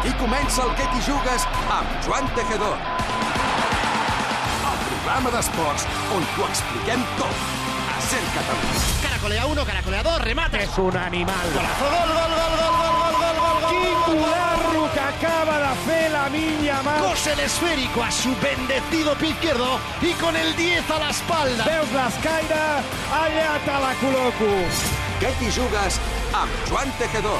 I comença el Què t'hi jugues amb Joan Tejedor. El programa d'esports on t'ho expliquem tot. A Ser Catalunya. Caracolea 1, caracolea 2, remate. És un animal. Golazo, gol, gol, gol, gol, gol, gol, gol, gol. Quin golazo que acaba de fer Lamine Yamal. Cose el esférico a su bendecido pie izquierdo y con el 10 a la espalda. Veus l'escaire? Allà te la col·loco. Què t'hi jugues amb Joan Tejedor.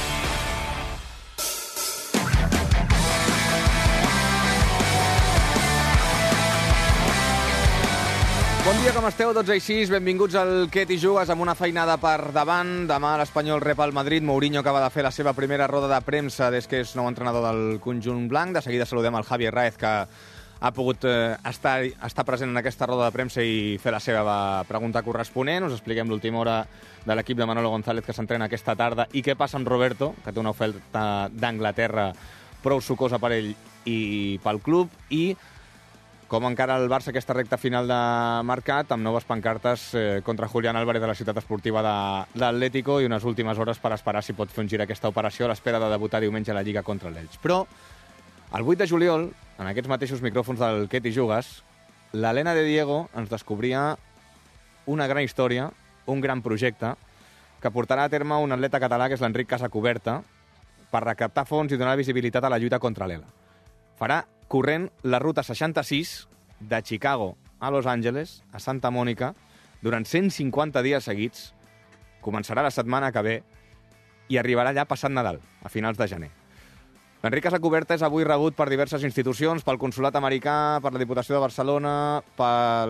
Bon dia, com esteu? 12:06, benvinguts al Què t'hi jugues amb una feinada per davant. Demà l'Espanyol rep al Madrid. Mourinho acaba de fer la seva primera roda de premsa des que és nou entrenador del conjunt blanc. De seguida saludem el Javi Herráez, que ha pogut estar present en aquesta roda de premsa i fer la seva pregunta corresponent. Us expliquem l'última hora de l'equip de Manolo González que s'entrena aquesta tarda i què passa amb Roberto, que té una oferta d'Anglaterra prou sucosa per ell i pel club, i com encara el Barça aquesta recta final de mercat, amb noves pancartes contra Julián Álvarez de la ciutat esportiva d'Atlético i unes últimes hores per esperar si pot fer un gir aquesta operació a l'espera de debutar diumenge a la Lliga contra l'Elx. Però el 8 de juliol, en aquests mateixos micròfons del Què t'hi jugues, l'Helena de Diego ens descobria una gran història, un gran projecte, que portarà a terme un atleta català, que és l'Enric Casacuberta, per recaptar fons i donar visibilitat a la lluita contra l'ELA. Farà corrent la ruta 66 de Chicago a Los Angeles, a Santa Mònica, durant 150 dies seguits. Començarà la setmana que ve i arribarà allà passat Nadal, a finals de gener. L'Enric Casacuberta és avui rebut per diverses institucions, pel Consolat Americà, per la Diputació de Barcelona, per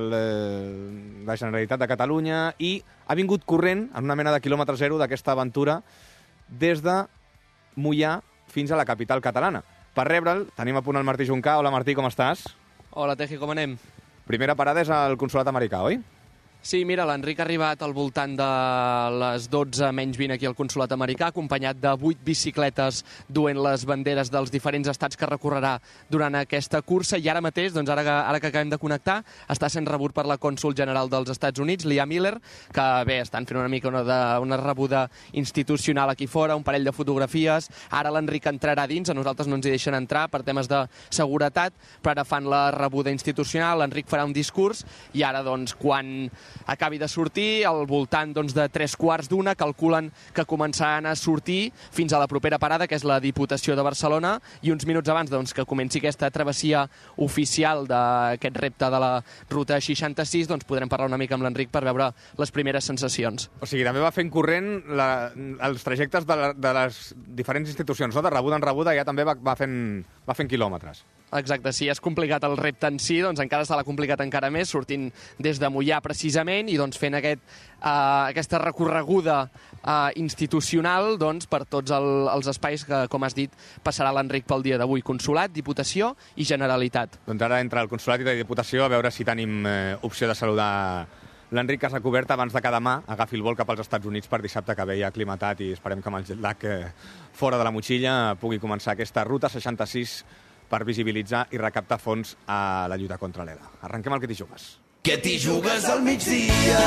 la Generalitat de Catalunya, i ha vingut corrent en una mena de quilòmetre zero d'aquesta aventura des de Moià fins a la capital catalana. Per rebre'l tenim a punt el Martí Juncà. Hola, Martí, com estàs? Hola, Teji, com anem? Primera parada és al Consolat Americà, oi? Sí, mira, l'Enric ha arribat al voltant de les 12 menys 20 aquí al Consolat Americà, acompanyat de 8 bicicletes duent les banderes dels diferents estats que recorrerà durant aquesta cursa, i ara mateix, doncs ara que acabem de connectar, està sent rebut per la cònsol general dels Estats Units, Leah Miller, que bé, estan fent una mica una rebuda institucional aquí fora, un parell de fotografies. Ara l'Enric entrarà dins, a nosaltres no ens hi deixen entrar per temes de seguretat, però ara fan la rebuda institucional, l'Enric farà un discurs, i ara, doncs, quan acabi de sortir, al voltant de 3:15, calculen que començaran a sortir fins a la propera parada, que és la Diputació de Barcelona, i uns minuts abans que comenci aquesta travessia oficial d'aquest repte de la ruta 66, podrem parlar una mica amb l'Enric per veure les primeres sensacions. O sigui, també va fent corrent els trajectes de les diferents institucions, no? De rebuda en rebuda, ja també va fent quilòmetres. Exacte, sí, és complicat el repte en si, doncs encara se l'ha complicat encara més, sortint des de Moià precisament i fent aquesta recorreguda institucional per tots els espais que, com has dit, passarà l'Enric pel dia d'avui: Consolat, Diputació i Generalitat. Doncs ara entre el Consolat i la Diputació a veure si tenim opció de saludar l'Enric Casacuberta abans de que demà agafi el vol cap als Estats Units per dissabte, que ve ja aclimatat, i esperem que amb el jet lag fora de la motxilla pugui començar aquesta ruta 66 per visibilitzar i recaptar fons a la lluita contra l'ELA. Arrenquem el Què t'hi jugues. Què t'hi jugues al migdia?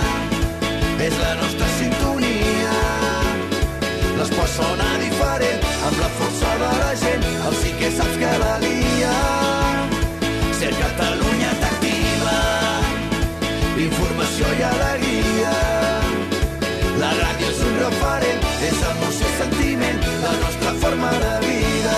És la nostra sintonia. L'esport sona diferent, amb la força de la gent. El sí que saps que la lia. Ser Catalunya t'activa. Informació i alegria. La ràdio és un referent, és emoció i sentiment, la nostra forma de vida.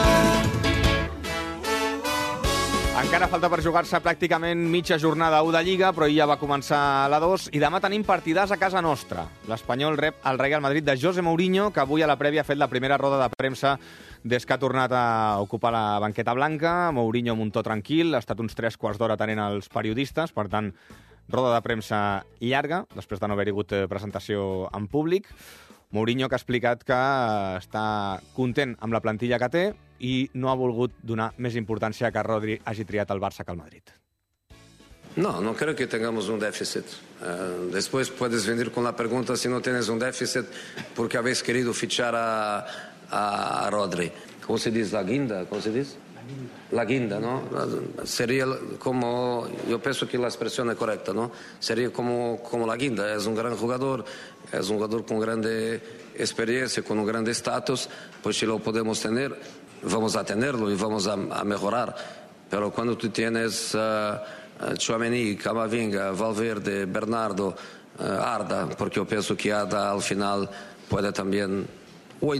Encara falta per jugar-se pràcticament mitja jornada 1 de Lliga, però ja va començar la 2, i demà tenim partidars a casa nostra. L'Espanyol rep el Real Madrid de José Mourinho, que avui a la prèvia ha fet la primera roda de premsa des que ha tornat a ocupar la banqueta blanca. Mourinho amb un to tranquil, ha estat uns 3 quarts d'hora atenent els periodistes, per tant, roda de premsa llarga, després de no haver-hi hagut presentació en públic. Mourinho, que ha explicat que està content amb la plantilla que té i no ha volgut donar més importància que Rodri hagi triat el Barça que el Madrid. No, no creo que tengamos un déficit. Después puedes venir con la pregunta si no tienes un déficit porque habéis querido fichar a Rodri. ¿Cómo se dice la guinda? ¿Cómo se dice? la guinda, ¿no? Sería como, yo pienso que la expresión es correcta, ¿no? Sería como la guinda, es un gran jugador, es un jugador con grande experiencia, con un grande estatus, pues si lo podemos tener, vamos a tenerlo y vamos a mejorar. Pero cuando tú tienes Tchouaméni, Camavinga, Valverde, Bernardo, Arda, porque yo pienso que Arda al final puede también, hoy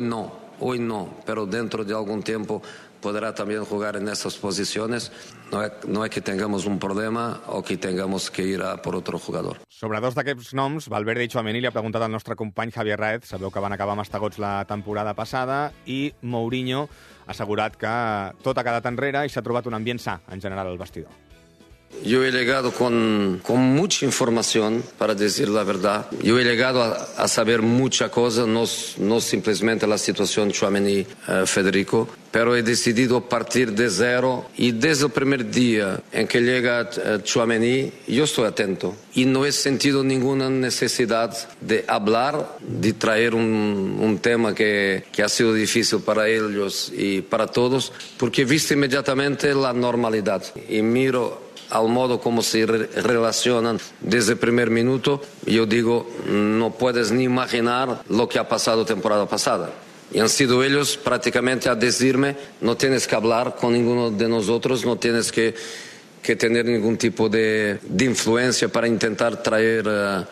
no, pero dentro de algún tiempo podrá también jugar en esas posiciones. No es que tengamos un problema o que tengamos que ir a por otro jugador. Sobre dos d'aquests noms, Valverde i Tchouaméni, li ha preguntat al nostre company Javier Raez. Sabeu que van acabar mastegots la temporada passada i Mourinho ha assegurat que tot ha quedat enrere i s'ha trobat un ambient sa en general al vestidor. Yo he llegado con mucha información, para decir la verdad. Yo he llegado a saber mucha cosa, no simplemente la situación Tchouaméni-Federico, pero he decidido partir de cero y desde el primer día en que llega Tchouaméni, yo estoy atento y no he sentido ninguna necesidad de hablar, de traer un tema que ha sido difícil para ellos y para todos, porque he visto inmediatamente la normalidad y miro al modo como se relacionan desde el primer minuto. Yo digo, no puedes ni imaginar lo que ha pasado temporada pasada. Y han sido ellos prácticamente a decirme, no tienes que hablar con ninguno de nosotros, no tienes que tener ningún tipo de influencia para intentar traer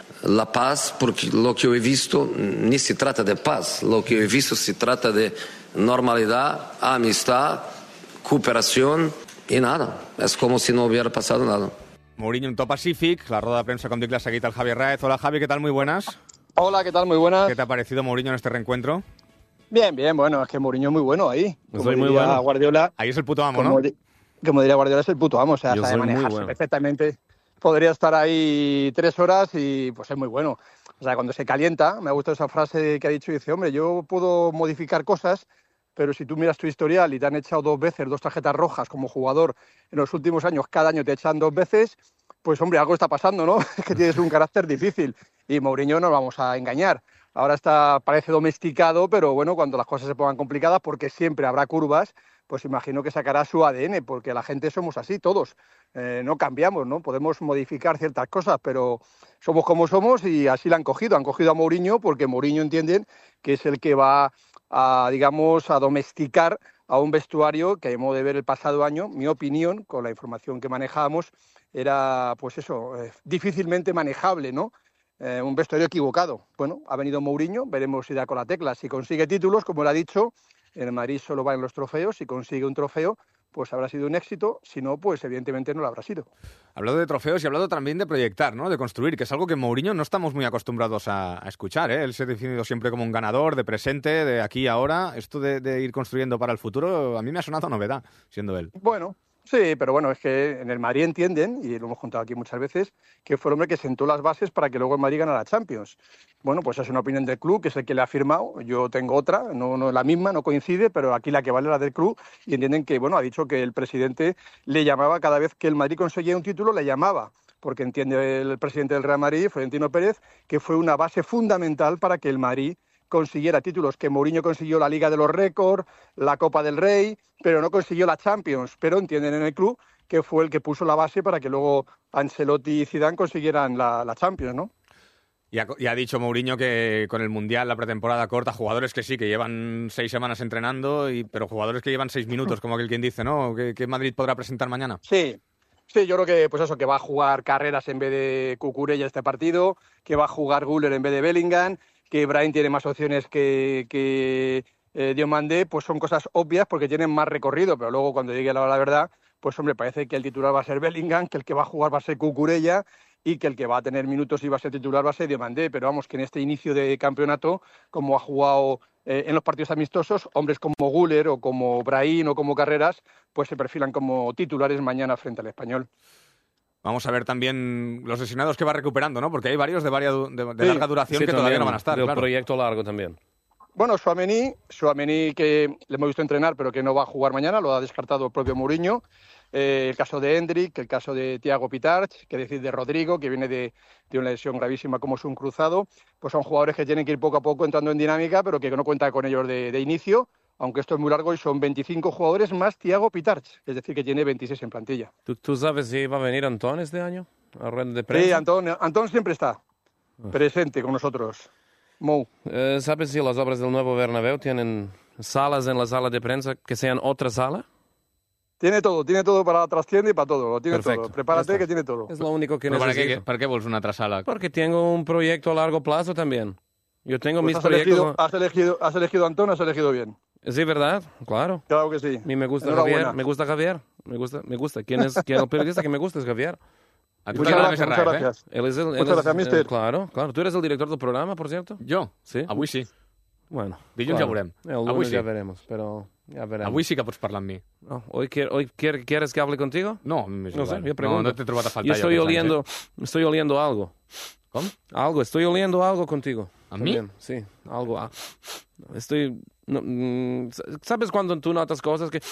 la paz, porque lo que yo he visto ni se trata de paz, lo que yo he visto se trata de normalidad, amistad, cooperación. I nada, es como si no hubiera pasado nada. Mourinho en to pacífic, la rueda de prensa, com dic, l'ha seguit el Javier Raez. Hola, Javi, ¿qué tal? Muy buenas. Hola, ¿qué tal? Muy buenas. ¿Qué te ha parecido Mourinho en este reencuentro? Bien, bueno, es que Mourinho es muy bueno ahí. Yo soy muy bueno. Guardiola, ahí es el puto amo, ¿no? Como diría Guardiola, es el puto amo, o sea, sabe manejarse perfectamente. Podría estar ahí 3 horas y pues es muy bueno. O sea, cuando se calienta, me ha gustado esa frase que ha dicho, dice, hombre, yo puedo modificar cosas, pero si tú miras tu historial y te han echado 2 veces 2 tarjetas rojas como jugador en los últimos años, cada año te echan 2 veces, pues hombre, algo está pasando, ¿no? Es que tienes un carácter difícil y Mourinho no lo vamos a engañar. Ahora parece domesticado, pero bueno, cuando las cosas se pongan complicadas, porque siempre habrá curvas, pues imagino que sacará su ADN, porque la gente somos así, todos. No cambiamos, ¿no? Podemos modificar ciertas cosas, pero somos como somos y así la han cogido. Han cogido a Mourinho porque Mourinho entienden que es el que va a domesticar a un vestuario que, a modo de ver el pasado año, mi opinión, con la información que manejábamos, era, pues eso, difícilmente manejable, ¿no? Un vestuario equivocado. Bueno, ha venido Mourinho, veremos si da con la tecla. Si consigue títulos, como él ha dicho, en el Madrid solo va en los trofeos. Si consigue un trofeo, pues habrá sido un éxito. Si no, pues evidentemente no lo habrá sido. Hablado de trofeos y hablado también de proyectar, ¿no? De construir, que es algo que Mourinho no estamos muy acostumbrados a escuchar, ¿eh? Él se ha definido siempre como un ganador, de presente, de aquí y ahora. Esto de ir construyendo para el futuro, a mí me ha sonado novedad, siendo él. Bueno, sí, pero bueno, es que en el Madrid entienden, y lo hemos contado aquí muchas veces, que fue el hombre que sentó las bases para que luego el Madrid ganara la Champions. Bueno, pues es una opinión del club, que es el que le ha firmado. Yo tengo otra, no es la misma, no coincide, pero aquí la que vale es la del club, y entienden que, bueno, ha dicho que el presidente le llamaba cada vez que el Madrid conseguía un título, le llamaba, porque entiende el presidente del Real Madrid, Florentino Pérez, que fue una base fundamental para que el Madrid consiguiera títulos, que Mourinho consiguió la Liga de los Récords, la Copa del Rey, pero no consiguió la Champions, pero entienden en el club que fue el que puso la base para que luego Ancelotti y Zidane consiguieran la Champions, ¿no? Y ha dicho Mourinho que con el Mundial, la pretemporada corta, jugadores que sí, que llevan 6 semanas entrenando, pero jugadores que llevan 6 minutos, como aquel quien dice, ¿no? ¿Qué Madrid podrá presentar mañana? Sí, yo creo que pues eso, que va a jugar Carreras en vez de Cucurella este partido, que va a jugar Güler en vez de Bellingham, que Brahim tiene más opciones que Diomandé, pues son cosas obvias porque tienen más recorrido, pero luego cuando llegue la hora de la verdad, pues hombre, parece que el titular va a ser Bellingham, que el que va a jugar va a ser Cucurella y que el que va a tener minutos y va a ser titular va a ser Diomandé, pero vamos, que en este inicio de campeonato, como ha jugado en los partidos amistosos, hombres como Güler o como Brahim o como Carreras, pues se perfilan como titulares mañana frente al Español. Vamos a ver también los lesionados que va recuperando, ¿no? Porque hay varios de larga duración que todavía no van a estar. De un proyecto largo también. Bueno, Tchouaméni que le hemos visto entrenar, pero que no va a jugar mañana, lo ha descartado el propio Mourinho. El caso de Endrick, el caso de Thiago Pitarch, que decir de Rodrigo, que viene de una lesión gravísima como es un cruzado. Pues son jugadores que tienen que ir poco a poco entrando en dinámica, pero que no cuenta con ellos de inicio, aunque esto es muy largo y son 25 jugadores más Thiago Pitarch, es decir, que tiene 26 en plantilla. ¿Tú sabes si va a venir Antón este año a rueda de prensa? Sí, Antón siempre está presente con nosotros. Mou. ¿Sabes si las obras del nuevo Bernabéu tienen salas en la sala de prensa que sean otra sala? Tiene todo para la trasciende y para todo. Lo tiene Perfecto. todo. Prepárate que tiene todo. Es lo único que Però necesito. per què vols una altra sala? Porque tengo un proyecto a largo plazo también. Yo tengo Pues mis proyectos... has elegido a Antón, has elegido bien. Sí, ¿verdad? Claro. Claro que sí. A mí me gusta Enhorabuena. Javier. Me gusta. ¿Quién es el periodista que me gusta? Es Javier. A tu Muchas t'agrada gracias, més muchas Raef, gracias. Él es Muchas gracias, mister. Claro. ¿Tú eres el director del programa, por cierto? Jo? Sí. Avui sí. Bueno. Dilluns ja veurem. El Avui lunes sí. ya veremos, pero ya veremos. Avui sí que pots parlar amb mi. No, ¿Hoy quieres que hable contigo? No, m'és No sé, igual. yo pregunto. No t'he trobat a faltar Yo jo estoy oliendo algo. ¿Cómo? Estoy oliendo algo contigo. ¿A mí? También. Sí, algo. ¿Sabes cuando tú notas cosas que...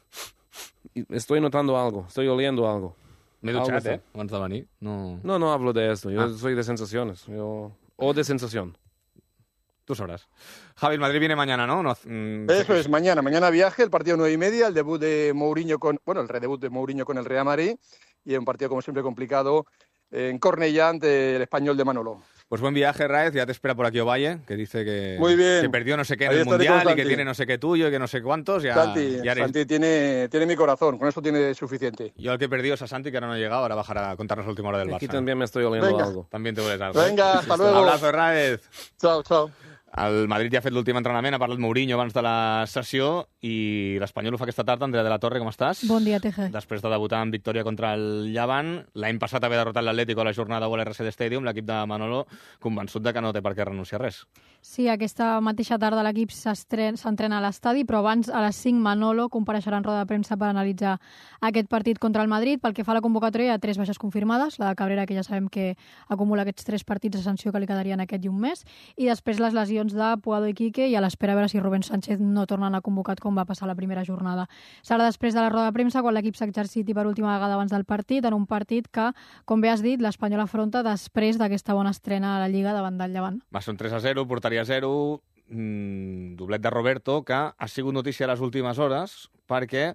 Estoy notando algo, estoy oliendo algo. M'he dutxat, abans de venir. No. No hablo de esto, yo soy de sensaciones. O de sensación. Tú sabrás. Javi, el Madrid viene mañana, ¿no? Eso es, mañana viaje, el partido 9:30, el debut de Mourinho el redebut de Mourinho con el Real Madrid, y un partido como siempre complicado en Cornellá ante el Español de Manolo. Pues buen viaje, Raez. Ya te espera por aquí Ovalle, que dice que, Muy bien. que perdió no sé qué en Ahí el estaré Mundial con y que Santi. tiene no sé qué tuyo y que no sé cuántos. Ya, Santi tiene mi corazón, con eso tiene suficiente. Yo el que he perdido es a Santi, que ahora no ha llegado. Ahora bajará a contarnos la última hora del Barça. Aquí también me estoy oliendo Venga. algo. También te vuelves algo. Venga, hasta luego. Abrazo, Raez. Chao. El Madrid ja ha fet l'últim entrenament, ha parlat Mourinho abans de la sessió i l'Espanyol ho fa aquesta tarda. Andrea de la Torre, com estàs? Bon dia, Teje. Després de debutar en victòria contra el Llevant, l'any passat haver derrotat l'Atlético a la jornada a l'RCD Stadium, l'equip de Manolo convençut de que no té per què renunciar a res. Sí, aquesta mateixa tarda l'equip s'entrena a l'estadi, però abans a les 5 Manolo compareixerà en roda de premsa per analitzar aquest partit contra el Madrid. Pel que fa a la convocatòria, hi ha 3 baixes confirmades, la de Cabrera, que ja sabem que acumula aquests 3 partits de sanció que li quedarien aquest i un mes, i després les lesions de Puado i Quique, i a l'espera a veure si Rubén Sánchez no torna a anar convocat com va passar la primera jornada. Serà després de la roda de premsa quan l'equip s'exerciti per última vegada abans del partit, en un partit que, com bé has dit, l'Espanyol afronta després d'aquesta bona estrena a la Lliga davant del Llevant. Va ser un 3-0, porteria 0, doblet de Roberto, que ha sigut notícia a les últimes hores perquè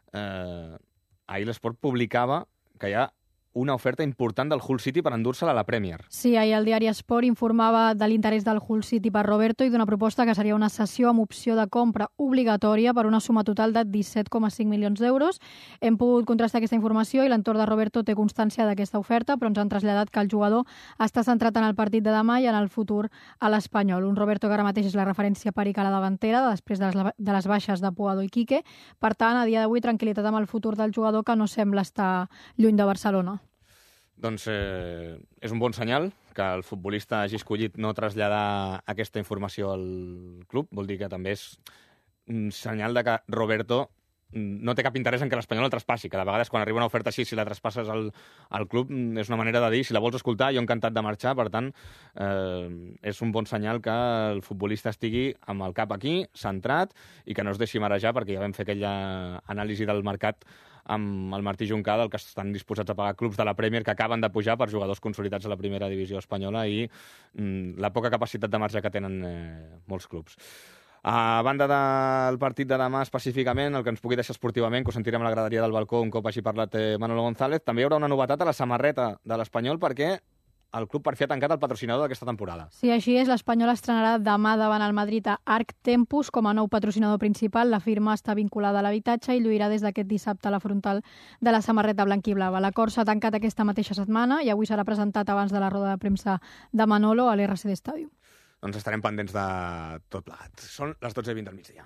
ahir l'Esport publicava que hi ha una oferta important del Hull City per endur-se-la a la Premier. Sí, ahir el diari Sport informava de l'interès del Hull City per Roberto i d'una proposta que seria una cessió amb opció de compra obligatòria per una suma total de 17,5 milions d'euros. Hem pogut contrastar aquesta informació i l'entorn de Roberto té constància d'aquesta oferta, però ens han traslladat que el jugador està centrat en el partit de demà i en el futur a l'Espanyol. Un Roberto que ara mateix és la referència Peric a la davantera després de les baixes de Puado i Quique. Per tant, a dia d'avui, tranquil·litat amb el futur del jugador que no sembla estar lluny de Barcelona. Doncs és un bon senyal que el futbolista hagi escollit no traslladar aquesta informació al club. Vol dir que també és un senyal de que Roberto no té cap interès en que l'Espanyol el traspassi, que de vegades quan arriba una oferta així, si la traspasses al club, és una manera de dir, si la vols escoltar, jo encantat de marxar. Per tant, és un bon senyal que el futbolista estigui amb el cap aquí, centrat, i que no es deixi marejar, perquè ja vam fer aquella anàlisi del mercat amb el Martí Juncada, el que estan disposats a pagar clubs de la Premier que acaben de pujar per jugadors consolidats a la primera divisió espanyola i la poca capacitat de marge que tenen molts clubs. A banda del partit de demà específicament, el que ens pugui deixar esportivament, que ho sentirem a la graderia del balcó un cop hagi parlat Manolo González, també hi haurà una novetat a la samarreta de l'Espanyol perquè el club per fi ha tancat el patrocinador d'aquesta temporada. Sí, així és. L'Espanyol estrenarà demà davant el Madrid a Arc Tempus com a nou patrocinador principal. La firma està vinculada a l'habitatge i lluirà des d'aquest dissabte a la frontal de la samarreta blanquiblava. L'acord s'ha tancat aquesta mateixa setmana i avui serà presentat abans de la roda de premsa de Manolo a l'RCD Stadium. Doncs estarem pendents de tot plegat. Són les 12:20 del migdia.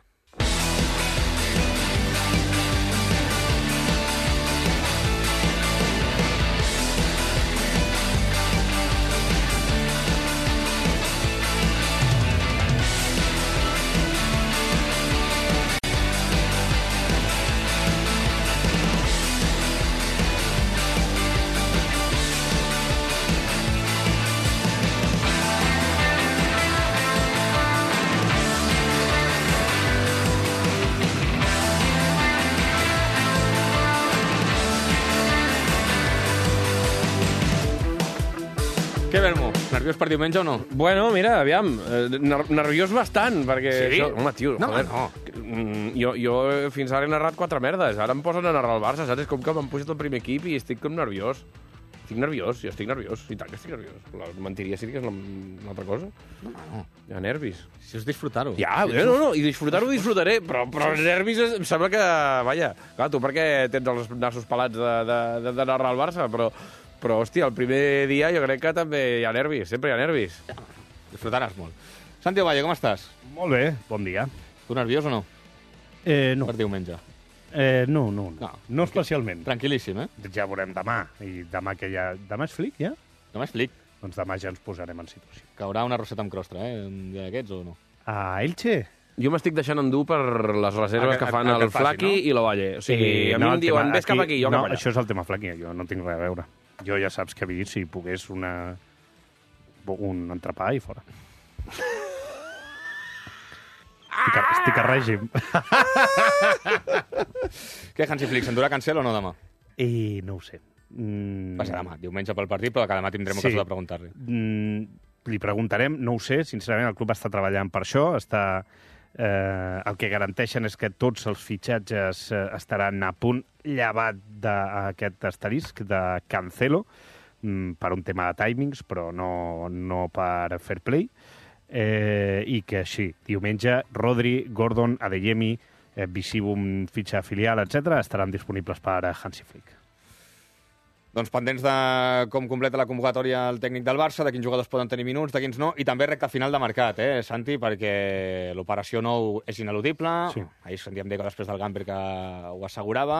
Què, Bermo? Nerviós per diumenge o no? Bueno, mira, aviam, nerviós bastant, perquè... Sí? Això, home, tio, No, joder, no. jo fins ara he narrat 4 merdes. Ara em posen a narrar el Barça, saps? És com que m'han pujat el primer equip i estic com nerviós. Estic nerviós. I tant que estic nerviós. La mentiria sí que és una altra cosa. No. Hi ha nervis. Si és disfrutar-ho. Ja, no, i disfrutar-ho disfrutaré, però els nervis em sembla que... Vaja, clar, tu perquè tens els nassos pelats de narrar el Barça, però, hòstia, el primer dia jo crec que també hi ha nervis, sempre hi ha nervis. Disfrutaràs molt. Santi Ovalle, com estàs? Molt bé, bon dia. Tu nerviós o no? No. Per diumenge. No especialment. Tranquil·líssim, eh? Ja veurem demà. I demà que ja... Demà és Flick, ja? Demà és Flick. Doncs demà ja ens posarem en situació. Caurà una roseta amb crostra, un dia d'aquests o no? A Elche? Jo m'estic deixant endur per les reserves que fan el Flaqui i l'Ovalle. O sigui, a mi em diuen, vés cap aquí, jo cap allà. No, això és el tema Flaqui, jo no tinc res a veure. Jo ja saps que si pogués un entrepà i fora. Estic a règim. Què, Hansi Flick, s'endurà Cancel o no demà? No ho sé. Va ser demà, diumenge pel partit, però que demà tindrem ocasió de preguntar-li. Li preguntarem, no ho sé, sincerament el club està treballant per això, el que garanteixen és que tots els fitxatges estaran a punt, llevat d'aquest asterisc de Cancelo, per un tema de timings, però no per fair play. I que així, diumenge, Rodri, Gordon, Adeyemi, Visibum, fitxa filial, etc., estaran disponibles per a Hansi Flick. Doncs pendents de com completa la convocatòria el tècnic del Barça, de quins jugadors poden tenir minuts, de quins no, i també recta final de mercat, Santi, perquè l'operació nou és ineludible. Sí. Ahir sentíem dir que després del Gamper que ho assegurava.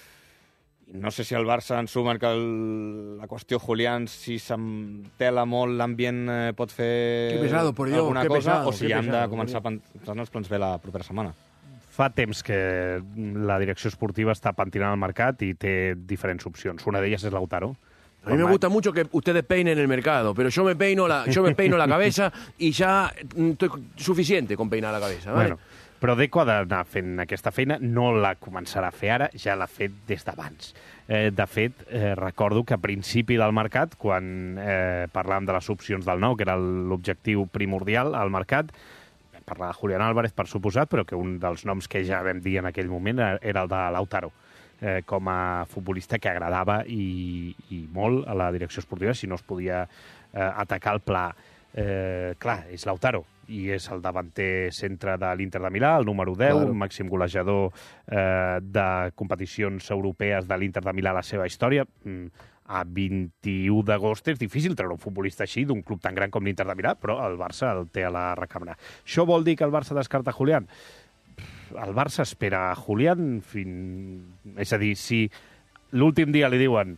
No sé si el Barça ensuma que la qüestió Julián, si s'entela molt l'ambient, pot fer alguna cosa, o si han de començar a pensar els plans B la propera setmana. Fa temps que la direcció esportiva està pentinant el mercat i té diferents opcions. Una d'elles és Lautaro. A mí me gusta mucho que ustedes peinen el mercado, pero yo me peino la cabeza y ya estoy suficiente con peinar la cabeza, ¿vale? Bueno, però Deco ha d'anar fent aquesta feina, no la començarà a fer ara, ja l'ha fet des d'abans. De fet, recordo que a principi del mercat, quan parlàvem de les opcions del nou, que era l'objectiu primordial al mercat, vam parlar de Julián Álvarez, per suposat, però que un dels noms que ja vam dir en aquell moment era el de Lautaro, com a futbolista que agradava i molt a la direcció esportiva si no es podia atacar el pla. Clar, és Lautaro i és el davanter centre de l'Inter de Milà, el número 10, claro. Màxim golejador de competicions europees de l'Inter de Milà a la seva història. A 21 d'agost és difícil treure un futbolista així d'un club tan gran com l'Inter de Milà, però el Barça el té a la recambra. Això vol dir que el Barça descarta Julián? El Barça espera a Julián És a dir, si l'últim dia li diuen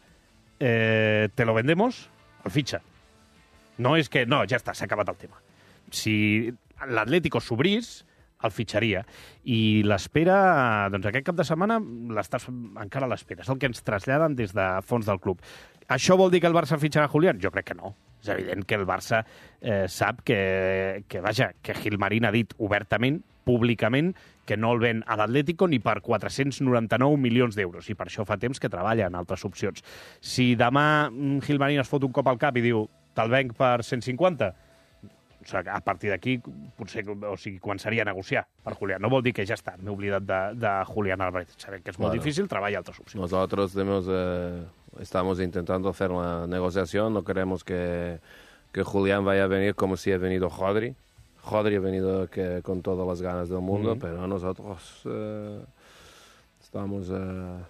te lo vendemos, el fitxa. No és que, no, ja està, s'ha acabat el tema. Si l'Atlético s'obrís, el fitxaria. I l'espera, doncs aquest cap de setmana l'estàs encara a l'espera. És el que ens traslladen des de fons del club. Això vol dir que el Barça fitxarà Julián? Jo crec que no. És evident que el Barça sap que Gilmarín ha dit obertament, públicament, que no el ven a l'Atlético ni per 499 milions d'euros, i per això fa temps que treballa en altres opcions. Si demà Gilmarín es fot un cop al cap i diu te'l venc per 150, o sigui, a partir d'aquí potser començaria a negociar per Julián. No vol dir que ja està, m'he oblidat de Julián Álvarez. Sabem que és molt difícil, treballa altres opcions. Nosotros estamos intentando hacer una negociación, no queremos que Julián vaya a venir como si ha venido Rodri. Rodri ha venido con todas las ganas del mundo, pero nosotros estamos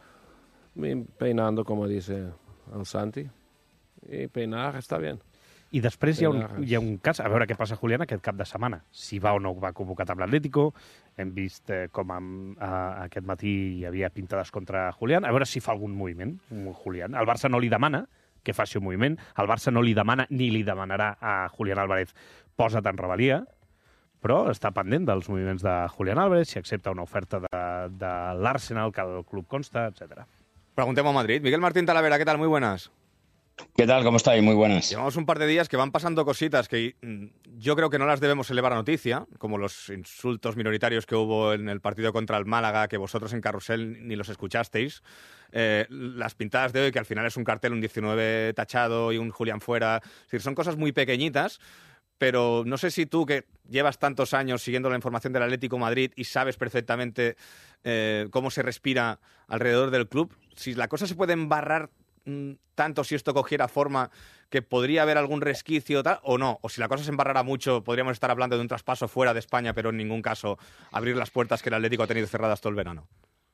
peinando, como dice el Santi, y peinar está bien. I després hi ha un cas, a veure què passa Julián aquest cap de setmana. Si va o no va convocat amb l'Atlético, hem vist com aquest matí hi havia pintades contra Julián, a veure si fa algun moviment, Julián. El Barça no li demana que faci un moviment, el Barça no li demana ni li demanarà a Julián Álvarez posa't en rebel·lia, però està pendent dels moviments de Julián Álvarez, si accepta una oferta de l'Arsenal, que el club consta, etc. Preguntem a Madrid. Miguel Martín Talavera, ¿qué tal? Muy buenas. ¿Qué tal? ¿Cómo estáis? Muy buenas. Llevamos un par de días que van pasando cositas que yo creo que no las debemos elevar a noticia, como los insultos minoritarios que hubo en el partido contra el Málaga, que vosotros en Carrusel ni los escuchasteis. Las pintadas de hoy, que al final es un cartel, un 19 tachado y un Julián fuera. Es decir, son cosas muy pequeñitas, pero no sé si tú, que llevas tantos años siguiendo la información del Atlético de Madrid y sabes perfectamente cómo se respira alrededor del club, si la cosa se puede embarrar tanto si esto cogiera forma que podría haber algún resquicio tal, o no, o si la cosa se embarrara mucho podríamos estar hablando de un traspaso fuera de España, pero en ningún caso abrir las puertas que el Atlético ha tenido cerradas todo el verano.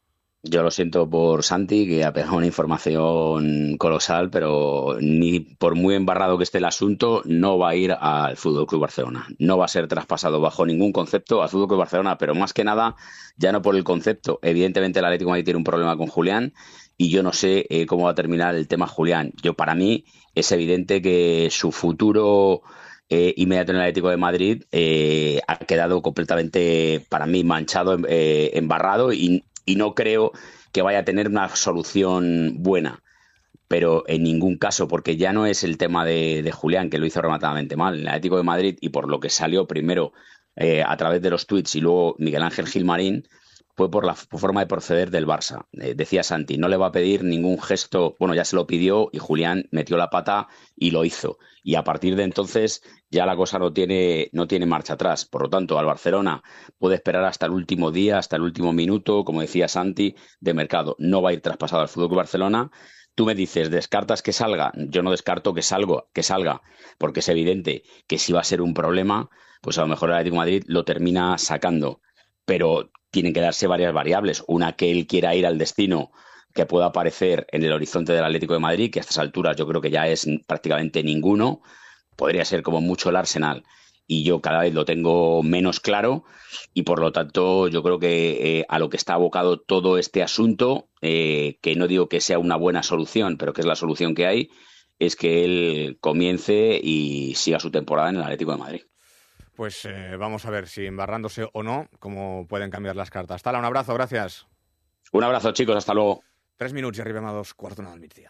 Yo lo siento por Santi, que ha pegado una información colosal, pero ni por muy embarrado que esté el asunto, no va a ir al FC Barcelona. No va a ser traspasado bajo ningún concepto al FC Barcelona, pero más que nada, ya no por el concepto. Evidentemente el Atlético de Madrid tiene un problema con Julián y yo no sé cómo va a terminar el tema Julián. Para mí es evidente que su futuro inmediato en el Atlético de Madrid ha quedado completamente, para mí, manchado, embarrado y no creo que vaya a tener una solución buena, pero en ningún caso, porque ya no es el tema de Julián, que lo hizo rematadamente mal. En el Atlético de Madrid, y por lo que salió primero a través de los tuits y luego Miguel Ángel Gilmarín, fue por la forma de proceder del Barça. Decía Santi, no le va a pedir ningún gesto, bueno, ya se lo pidió y Julián metió la pata y lo hizo. Y a partir de entonces ya la cosa no tiene marcha atrás. Por lo tanto, al Barcelona puede esperar hasta el último día, hasta el último minuto, como decía Santi, de mercado. No va a ir traspasado al FC Barcelona. Tú me dices, ¿descartas que salga? Yo no descarto que salga, porque es evidente que si va a ser un problema, pues a lo mejor el Atlético de Madrid lo termina sacando. Pero tienen que darse varias variables. Una, que él quiera ir al destino que pueda aparecer en el horizonte del Atlético de Madrid, que a estas alturas yo creo que ya es prácticamente ninguno. Podría ser como mucho el Arsenal. Y yo cada vez lo tengo menos claro y por lo tanto yo creo que a lo que está abocado todo este asunto, que no digo que sea una buena solución, pero que es la solución que hay, es que él comience y siga su temporada en el Atlético de Madrid. Pues vamos a ver si embarrándose o no, cómo pueden cambiar las cartas. Tala, un abrazo, gracias. Un abrazo, chicos, hasta luego. 3 minuts i arribem a 2:15 del migdia.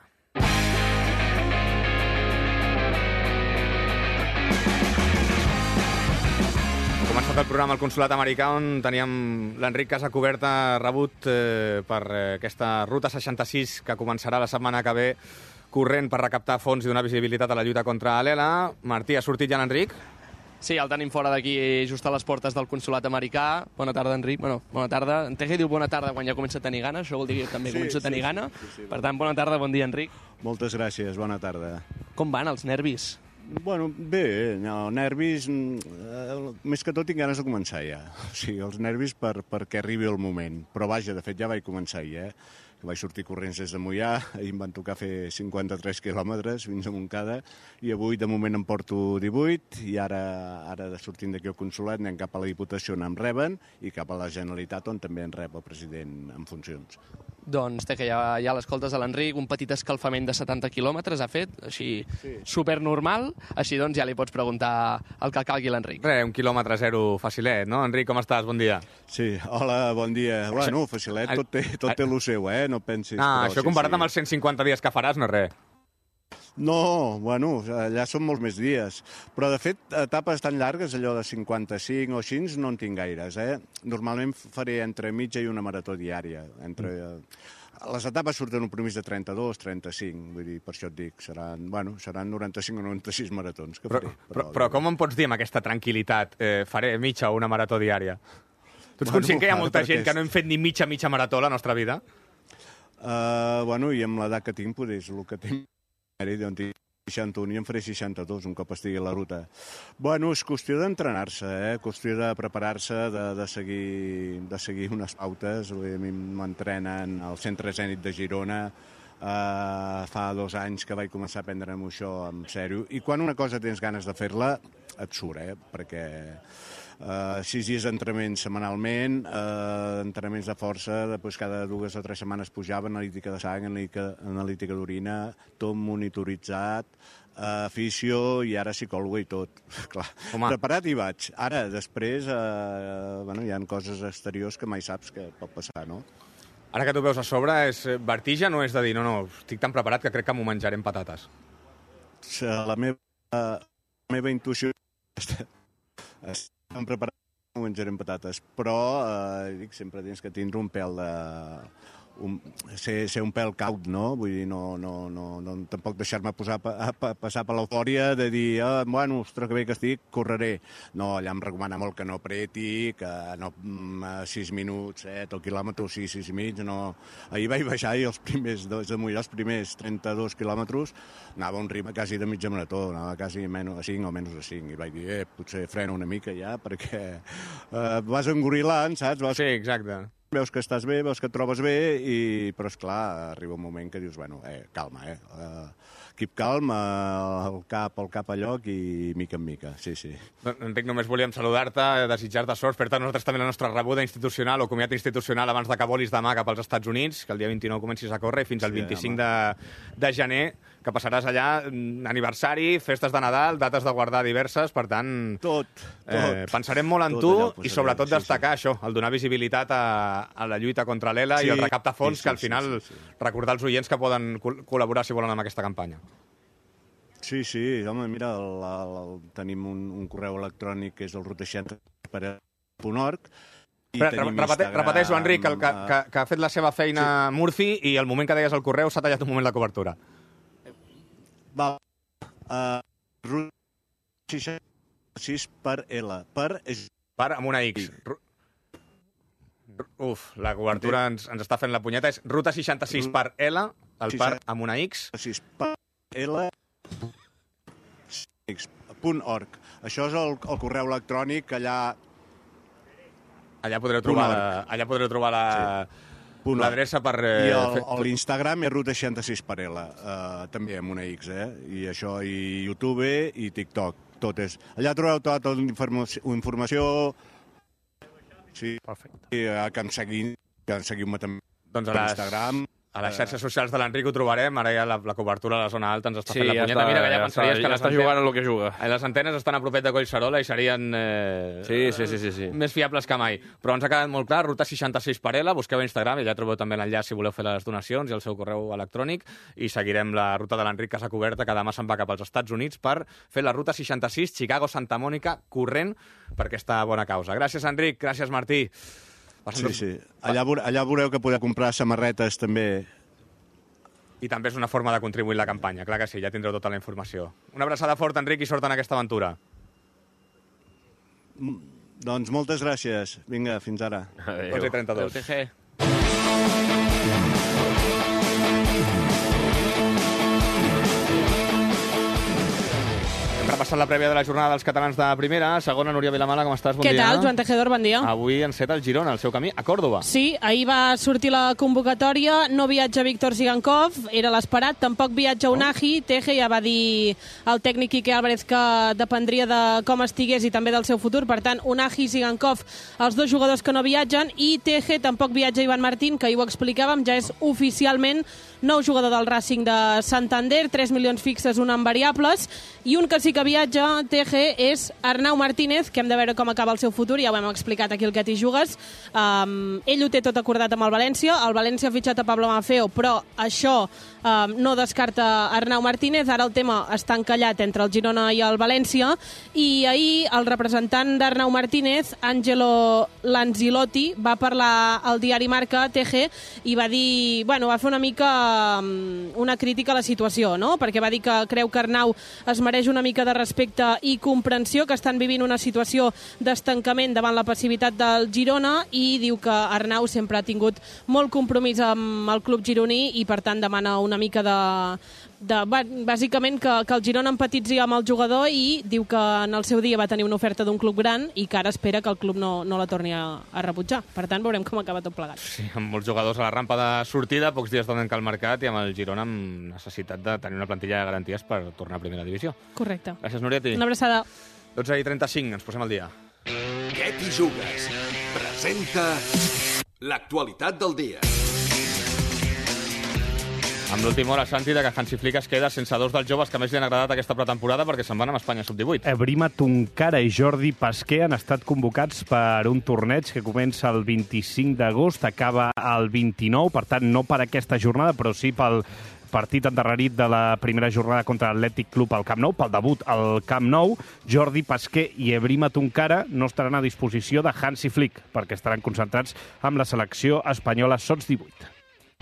Hem començat el programa al Consolat Americà, on teníem l'Enric Casacuberta rebut per aquesta Ruta 66 que començarà la setmana que ve, corrent per recaptar fons i donar visibilitat a la lluita contra l'ELA. Martí, ha sortit ja l'Enric? Sí, el tenim fora d'aquí, just a les portes del Consolat Americà. Bona tarda, Enric. Bueno, bona tarda. En Teje diu bona tarda quan ja comença a tenir gana. Això vol dir que també comença a tenir gana. Sí. Per tant, bona tarda, bon dia, Enric. Moltes gràcies, bona tarda. Com van els nervis? Bueno, bé, no, nervis... més que tot tinc ganes de començar ja. O sigui, els nervis perquè arribi el moment. Però vaja, de fet ja vaig començar ahir, que vaig sortir corrents des de Moià, ahir em van tocar fer 53 quilòmetres fins a Montcada, i avui de moment em porto 18, i ara sortint d'aquí al Consolat anem cap a la Diputació on em reben, i cap a la Generalitat on també en rep el president en funcions. Doncs té que ja l'escoltes a l'Enric, un petit escalfament de 70 quilòmetres ha fet, així supernormal, així doncs ja li pots preguntar el que calgui l'Enric. Un quilòmetre zero facilet, no? Enric, com estàs? Bon dia. Sí, hola, bon dia. Bueno, facilet, tot té lo seu, no pensis. Això comparat amb els 150 dies que faràs no és res. No, bueno, allà són molts més dies. Però, de fet, etapes tan llargues, allò de 55 o així, no en tinc gaires. Normalment faré entre mitja i una marató diària. Les etapes surten un promís de 32, 35, vull dir, per això et dic, seran 95 o 96 maratons que faré. Però com em pots dir amb aquesta tranquil·litat, faré mitja o una marató diària? Tu ets conscient que hi ha molta gent que no hem fet ni mitja marató a la nostra vida? Bueno, i amb l'edat que tinc, és el que tinc. D'on tinc 61 i en faré 62 un cop estigui a la ruta. Bueno, és qüestió d'entrenar-se, qüestió de preparar-se, de seguir unes pautes. A mi m'entrenen al Centre Zènit de Girona. Fa 2 anys que vaig començar a prendre'm això en sèrio. I quan una cosa tens ganes de fer-la, et surt, perquè 6 dies d'entrenament setmanalment, entrenaments de força, després cada 2 o 3 setmanes pujava, analítica de sang, analítica d'orina, tot monitoritzat, afició i ara psicòloga i tot. Clar, preparat hi vaig. Ara, després, hi ha coses exteriors que mai saps que pot passar, no? Ara que tu veus a sobre, és vertigen o és de dir, no, estic tan preparat que crec que m'ho menjaré amb patates? La meva intuïció estem preparats, m'ho menjarem patates, però sempre tens que tindre un pèl ser un pèl caut, no? Vull dir, no tampoc deixar-me passar per l'eufòria de dir, bueno, ostres, que bé que estic, correré. No, allà em recomana molt que no apreti, que no 6 minuts, 7 el quilòmetre, sí, 6 i mig, no. Ahir vaig baixar i els primers 32 quilòmetres anava a un ritme quasi de mitja marató, anava quasi a 5 o menys de 5, i vaig dir, potser frena una mica ja, perquè vas engorilant, saps? Sí, exacte. Veus que estàs bé, veus que et trobes bé, però, esclar, arriba un moment que dius, bueno, calma, keep calm, el cap a lloc i mica en mica, sí. Enric, només volíem saludar-te, desitjar-te sort, fer-te nosaltres també la nostra rebuda institucional o comiat institucional abans de que volis demà cap als Estats Units, que el dia 29 comencis a córrer, i fins al 25 de gener, que passaràs allà aniversari, festes de Nadal, dates de guardar diverses, per tant... Tot. Pensarem molt en tu i sobretot destacar això, el donar visibilitat a la lluita contra l'ELA i el recaptar fons, que al final recordar als oients que poden col·laborar si volen amb aquesta campanya. Sí, home, mira, tenim un correu electrònic que és el ruta60.org. Repeteixo, Enric, que ha fet la seva feina Murphy i el moment que deies el correu s'ha tallat un moment la cobertura. Ruta 66 per L. Per amb una X. La cobertura ens està fent la punyeta. És Ruta 66 per L, el per amb una X. 66 per L, .org. Això és el correu electrònic, allà podreu trobar l'adreça per... I l'Instagram és Ruta66 per L, també amb una X, i això, i YouTube i TikTok, tot és. Allà trobeu tota la informació, sí, que em seguiu-me també per Instagram. A les xarxes socials de l'Enric ho trobarem, ara ja la cobertura a la zona alta ens està fent la punyeta. Mira que ja pensaries que està jugant el que juga. Les antenes estan a propet de Collserola i serien més fiables que mai. Però ens ha quedat molt clar, Ruta 66 per L, busqueu a Instagram, i allà trobeu també l'enllaç si voleu fer les donacions i el seu correu electrònic, i seguirem la ruta de l'Enric Casa Coberta, que demà se'n va cap als Estats Units per fer la Ruta 66 Chicago-Santa Mònica corrent per aquesta bona causa. Gràcies, Enric. Gràcies, Martí. Sí. Allà veureu que podeu comprar samarretes també. I també és una forma de contribuir a la campanya. Clar que sí, ja tindreu tota la informació. Una abraçada forta, Enric, i sort en aquesta aventura. Doncs moltes gràcies. Vinga, fins ara. Adéu. 11:32. TG. Repassant la prèvia de la jornada dels catalans de primera. Segona, Núria Vilamala, com estàs? Bon dia. Què tal, Joan Tejedor? Bon dia. Avui enceta el Girona, el seu camí a Còrdova. Sí, ahir va sortir la convocatòria, no viatja Víctor Zigankov, era l'esperat, tampoc viatja Unai. Teje ja va dir el tècnic Quique Álvarez que dependria de com estigués i també del seu futur, per tant, Unai i Zigankov, els dos jugadors que no viatgen, i Teje tampoc viatja Ivan Martín, que ahir ho explicàvem, ja és oficialment nou jugador del Racing de Santander, 3 milions fixes, un en variables, i un que sí que viatja, TG, és Arnau Martínez, que hem de veure com acaba el seu futur, ja ho hem explicat aquí al Que t'hi jugues. Ell ho té tot acordat amb el València ha fitxat a Pablo Maffeo, però això no descarta Arnau Martínez, ara el tema està encallat entre el Girona i el València, i ahir el representant d'Arnau Martínez, Angelo Lanzilotti, va parlar al diari Marca, TG, i va dir, va fer una mica una crítica a la situació, no? Perquè va dir que creu que Arnau es mereix una mica de respecte i comprensió, que estan vivint una situació d'estancament davant la passivitat del Girona, i diu que Arnau sempre ha tingut molt compromís amb el club gironí i per tant demana una mica bàsicament que el Girona empatitzi amb el jugador, i diu que en el seu dia va tenir una oferta d'un club gran i que ara espera que el club no la torni a rebutjar. Per tant, veurem com acaba tot plegat. Sí, amb molts jugadors a la rampa de sortida, pocs dies donen que al mercat, i amb el Girona amb necessitat de tenir una plantilla de garanties per tornar a primera divisió. Correcte. Gràcies, Núria. Una abraçada. 12:35, ens posem al dia. Què t'hi jugues? Presenta l'actualitat del dia. Amb l'última hora, Santi, que Hansi Flick es queda sense dos dels joves que més li han agradat aquesta pretemporada perquè se'n van amb Espanya sub-18. Brima Tunkara i Jordi Pasquer han estat convocats per un torneig que comença el 25 d'agost, acaba el 29, per tant, no per aquesta jornada, però sí pel partit endarrerit de la primera jornada contra l'Atlètic Club al Camp Nou, pel debut al Camp Nou. Jordi Pasquer i Brima Tunkara no estaran a disposició de Hansi Flick perquè estaran concentrats amb la selecció espanyola sots 18.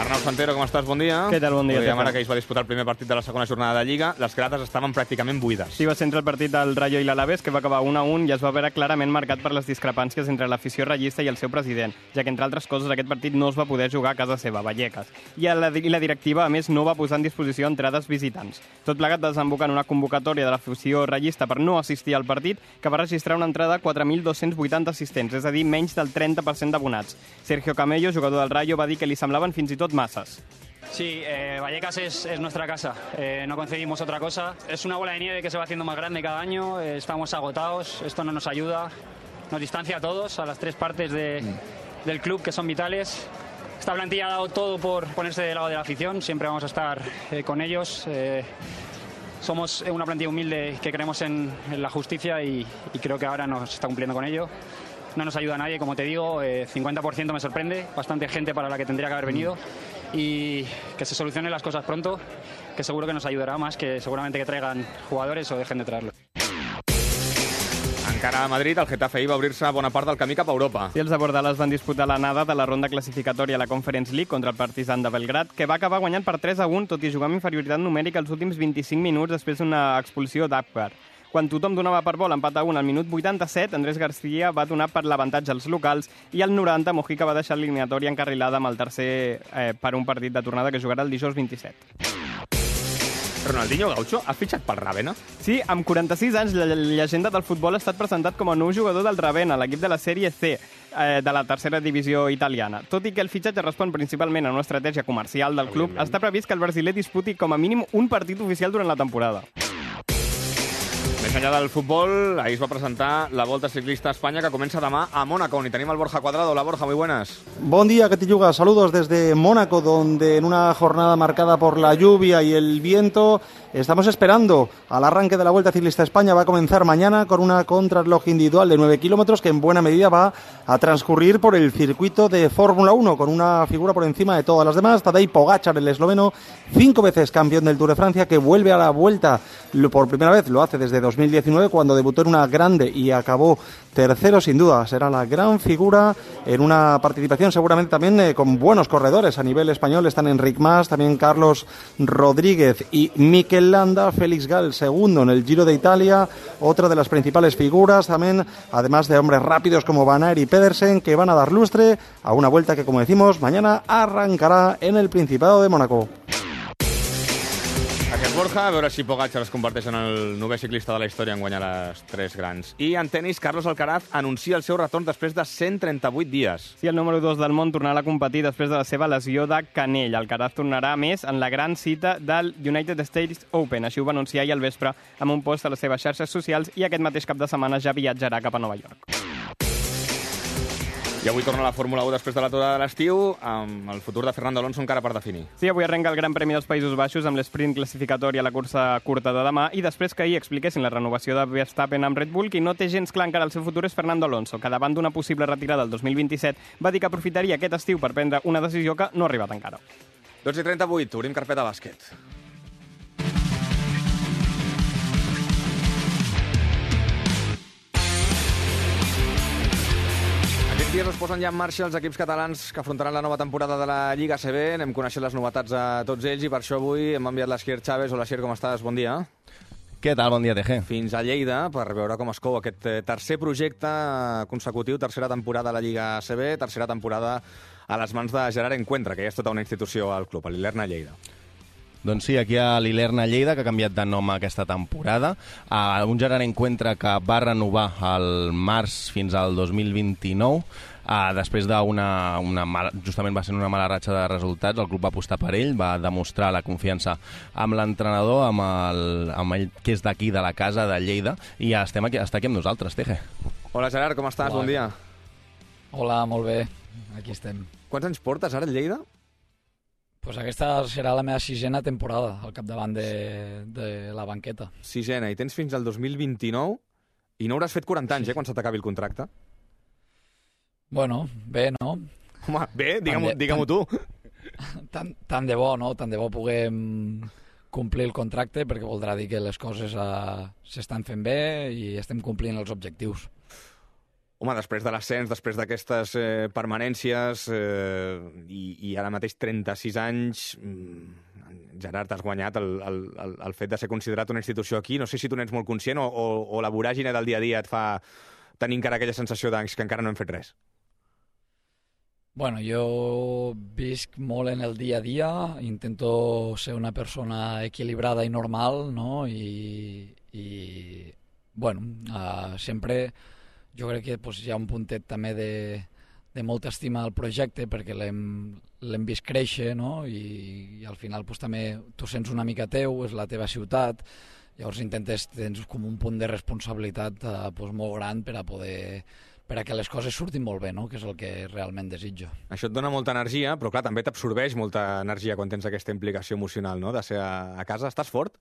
Arnau Santero, com estàs? Bon dia. Què tal? Bon dia. Ho dèiem ara que ahir es va disputar el primer partit de la segona jornada de Lliga. Les grades estaven pràcticament buides. Sí, va ser entre el partit del Rayo i l'Alaves, que va acabar 1-1 i es va veure clarament marcat per les discrepàncies entre l'afició ratllista i el seu president, ja que, entre altres coses, aquest partit no es va poder jugar a casa seva, a Vallecas. I la directiva, a més, no va posar en disposició entrades visitants. Tot plegat desemboca en una convocatòria de l'afició ratllista per no assistir al partit, que va registrar una entrada de 4.280 assistents, és a dir, menys del 30% d'abonats. Sergio Camello, jugador del Rayo, va dir que li semblaven fins i tot masses. Sí, Vallecas es nuestra casa, no concebimos otra cosa. Es una bola de nieve que se va haciendo más grande cada año, estamos agotados, esto no nos ayuda, nos distancia a todos, a las tres partes del club que son vitales. Esta plantilla ha dado todo por ponerse del lado de la afición, siempre vamos a estar con ellos. Somos una plantilla humilde que creemos en la justicia y creo que ahora nos está cumpliendo con ello. No nos ayuda a nadie, como te digo, 50% me sorprende, bastante gente para la que tendría que haber venido. Y que se solucionen las cosas pronto, que seguro que nos ayudará más que seguramente que traigan jugadores o dejen de traerlos. Encara a Madrid, el Getafe ahir va obrir-se bona part del camí cap a Europa. Sí, els de Bordalàs van disputar l'anada de la ronda classificatòria a la Conference League contra el Partizan de Belgrad, que va acabar guanyant per 3-1, tot i jugar amb inferioritat numèrica els últims 25 minuts després d'una expulsió d'Apgar. Quan tothom donava per bo l'empat a 1 al minut 87, Andrés García va donar per l'avantatge als locals i al 90 Mojica va deixar l'eliminatòria encarrilada amb el tercer per un partit de tornada que jugarà el dijous 27. Ronaldinho Gaucho ha fitxat pel Ravenna? Sí, amb 46 anys, la llegenda del futbol ha estat presentat com a nou jugador del Ravenna, l'equip de la Sèrie C de la tercera divisió italiana. Tot i que el fitxatge respon principalment a una estratègia comercial del club, està previst que el brasiler disputi com a mínim un partit oficial durant la temporada. Més enllà del futbol, ahir es va presentar la Volta Ciclista a Espanya, que comença demà a Mónaco, on hi tenim el Borja Cuadrado. Hola, Borja, muy buenas. Buen día, Catilluga. Saludos desde Mónaco, donde en una jornada marcada por la lluvia y el viento estamos esperando al arranque de la Vuelta Ciclista a España. Va a comenzar mañana con una contrarreloj individual de 9 kilómetros que en buena medida va a transcurrir por el circuito de Fórmula 1, con una figura por encima de todas las demás, Tadej Pogačar, el esloveno, 5 veces campeón del Tour de Francia, que vuelve a la Vuelta por primera vez, lo hace desde 2019, cuando debutó en una grande y acabó tercero. Sin duda será la gran figura en una participación seguramente también con buenos corredores a nivel español. Están Enric Mas, también Carlos Rodríguez y Mikel Landa. Félix Gall, segundo en el Giro de Italia, otra de las principales figuras también, además de hombres rápidos como Van Aert y Pedersen, que van a dar lustre a una vuelta que, como decimos, mañana arrancará en el Principado de Mónaco. Aquest Borja, a veure si Pogačar es converteix en el 9è ciclista de la història en guanyar les 3 grans. I en tenis, Carlos Alcaraz anuncia el seu retorn després de 138 dies. Sí, el número 2 del món tornarà a competir després de la seva lesió de canell. Alcaraz tornarà, a més, en la gran cita del United States Open. Així ho va anunciar ahir al vespre amb un post a les seves xarxes socials i aquest mateix cap de setmana ja viatjarà cap a Nova York. I avui torna la Fórmula 1 després de l'aturada de l'estiu, amb el futur de Fernando Alonso encara per definir. Sí, avui arrenca el Gran Premi dels Països Baixos amb l'esprint classificatori a la cursa curta de demà i després que ahir expliquessin la renovació de Verstappen amb Red Bull, qui no té gens clar encara el seu futur és Fernando Alonso, que davant d'una possible retirada del 2027 va dir que aprofitaria aquest estiu per prendre una decisió que no ha arribat encara. 12:38, obrim carpeta bàsquet. Dies es posen ja en marxa els equips catalans que afrontaran la nova temporada de la Lliga ACB. N'hem coneixent les novetats a tots ells i per això avui hem enviat l'Asier Chávez. Hola, Asier, com estàs? Bon dia. Què tal? Bon dia, TG. Fins a Lleida per veure com es cou aquest tercer projecte consecutiu, tercera temporada a la Lliga ACB, tercera temporada a les mans de Gerard Encuentra, que ja és tota una institució al club, a l'Ilerna Lleida. Doncs sí, aquí a l'Ilerna Lleida, que ha canviat de nom aquesta temporada. Un Gerard Encuentra que va renovar al març fins al 2029. Després justament va ser una mala ratxa de resultats, el club va apostar per ell, va demostrar la confiança amb l'entrenador, amb ell que és d'aquí, de la casa de Lleida, i està aquí amb nosaltres, Teje. Hola Gerard, com estàs? Hola. Bon dia. Hola, molt bé, aquí estem. Quants anys portes ara a Lleida? Pues aquesta serà la meva 6ena temporada al capdavant de la banqueta. 6ena, i tens fins al 2029 i no hauràs fet 40 anys, quan se t'acabi el contracte? Bueno, bé, no? Home, bé, digue-m'ho tu. Tant de bo, no? Tant de bo puguem complir el contracte, perquè voldrà dir que les coses s'estan fent bé i estem complint els objectius. Home, després de l'ascens, després d'aquestes permanències i ara mateix 36 anys, Gerard, has guanyat el fet de ser considerat una institució aquí. No sé si tu n'ets molt conscient o la voràgine del dia a dia et fa tenir encara aquella sensació que encara no hem fet res. Bueno, jo visc molt en el dia a dia, intento ser una persona equilibrada i normal, no? I bueno, sempre jo crec que hi ha un puntet també de molta estima al projecte perquè l'hem vist créixer, no? I al final també t'ho sents una mica teu, és la teva ciutat, llavors tens com un punt de responsabilitat molt gran per a que les coses surtin molt bé, no? Que és el que realment desitjo. Això et dona molta energia, però clar, també t'absorbeix molta energia quan tens aquesta implicació emocional, no? De ser a casa. Estàs fort?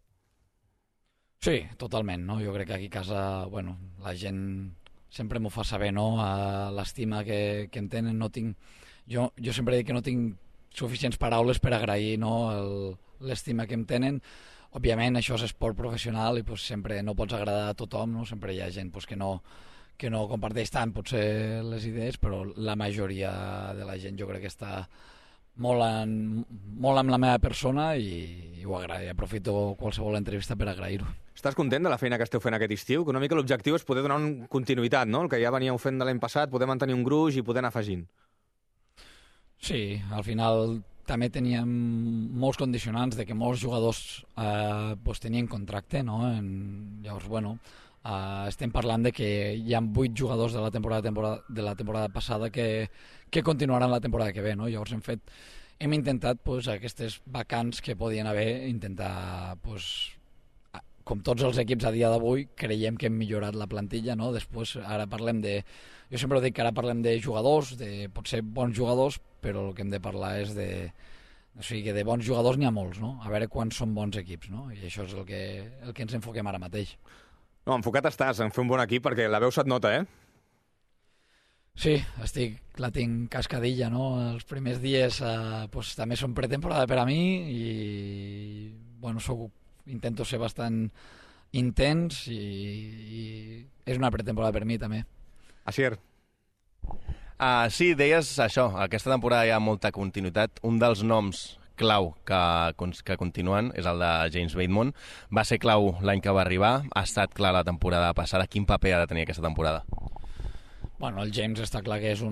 Sí, totalment, no? Jo crec que aquí a casa, bueno, la gent sempre m'ho fa saber, no? L'estima que em tenen, no tinc... Jo sempre dic que no tinc suficients paraules per agrair, no? L'estima que em tenen. Òbviament, això és esport professional i sempre no pots agradar a tothom, no? Sempre hi ha gent que no comparteix tant potser les idees, però la majoria de la gent jo crec que està molt amb la meva persona i ho agraï. Aprofito qualsevol entrevista per agrair-ho. Estàs content de la feina que esteu fent aquest estiu? Que una mica l'objectiu és poder donar una continuïtat, no? El que ja veníeu fent de l'any passat, poder mantenir un gruix i poder anar afegint. Sí, al final també teníem molts condicionants de que molts jugadors tenien contracte, no? Llavors, bueno, estem parlant de que hi ha 8 jugadors de la temporada passada que continuaran la temporada que ve, no? Llavors hem intentat aquestes vacants que podien haver, intentar, com tots els equips a dia d'avui, creiem que hem millorat la plantilla, no? Després, ara parlem jo sempre dic que ara parlem de jugadors, de potser bons jugadors, però el que hem de parlar és o sigui, que de bons jugadors n'hi ha molts, no? A veure quants són bons equips, no? I això és el que ens enfoquem ara mateix. No, enfocat estàs en fer un bon equip perquè la veu se't nota, eh? Sí, la tinc cascadilla, no? Els primers dies també són pretemporada per a mi i bueno, intento ser bastant intens i és una pretemporada per mi també. Asier. Sí, deies això, aquesta temporada hi ha molta continuïtat. Un dels noms clau que continuen és el de James Bateman. Va ser clau l'any que va arribar, ha estat clar la temporada passada. Quin paper ha de tenir aquesta temporada? Bueno, el James està clar que és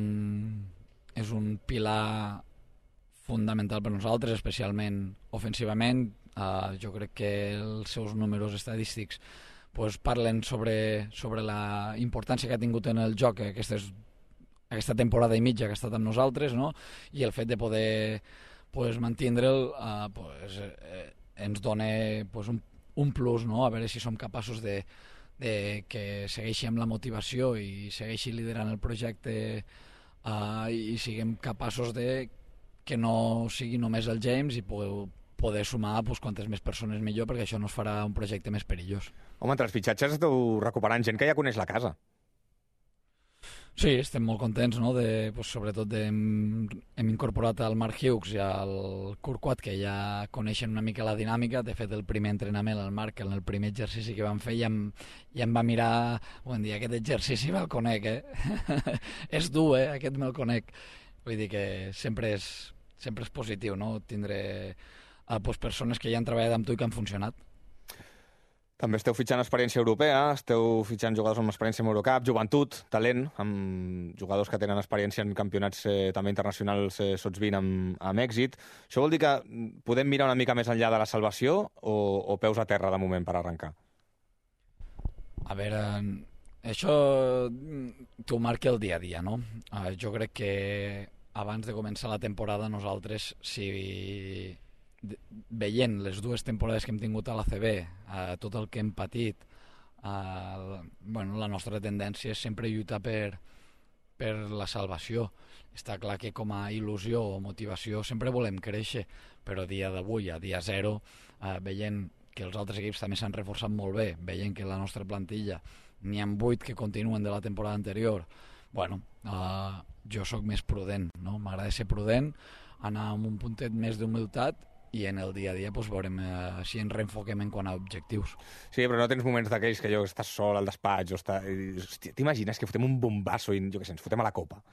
un pilar fundamental per nosaltres, especialment ofensivament. Jo crec que els seus números estadístics parlen sobre la importància que ha tingut en el joc aquesta temporada i mitja que ha estat amb nosaltres, no? I el fet de poder mantindre'l ens dona un plus, no? A veure si som capaços de que segueixi amb la motivació i segueixi liderant el projecte i siguem capaços de que no sigui només el James i poder sumar quantes més persones millor, perquè això no es farà un projecte més perillós. Home, entre els fitxatges esteu recuperant gent que ja coneix la casa. Sí, estem molt contents, no? Sobretot hem incorporat el Mark Hughes i el Kurquat, que ja coneixen una mica la dinàmica. De fet, el primer entrenament, el Mark, en el primer exercici que vam fer, ja em va mirar, bon dia, aquest exercici me'l conec, és dur, aquest me'l conec. Vull dir que sempre és positiu, no? Tindre persones que ja han treballat amb tu i que han funcionat. També esteu fitxant experiència europea, esteu fitxant jugadors amb experiència en Eurocup, joventut, talent, amb jugadors que tenen experiència en campionats també internacionals sots 20 amb èxit. Això vol dir que podem mirar una mica més enllà de la salvació o peus a terra de moment per arrencar? A veure, això t'ho marca el dia a dia, no? Jo crec que abans de començar la temporada nosaltres, veient les dues temporades que hem tingut a l'ACB, tot el que hem patit, la nostra tendència és sempre lluitar per la salvació. Està clar que com a il·lusió o motivació sempre volem créixer, però a dia d'avui, a dia zero, veient que els altres equips també s'han reforçat molt bé, veient que la nostra plantilla n'hi ha 8 que continuen de la temporada anterior, jo sóc més prudent, no? M'agrada ser prudent, anar amb un puntet més d'humilitat i en el dia a dia veurem si ens reenfoquem en quant a objectius. Sí, però no tens moments d'aquells que estàs sol al despatx, t'imagines que fotem un bombasso i, jo què sé, ens fotem a la Copa?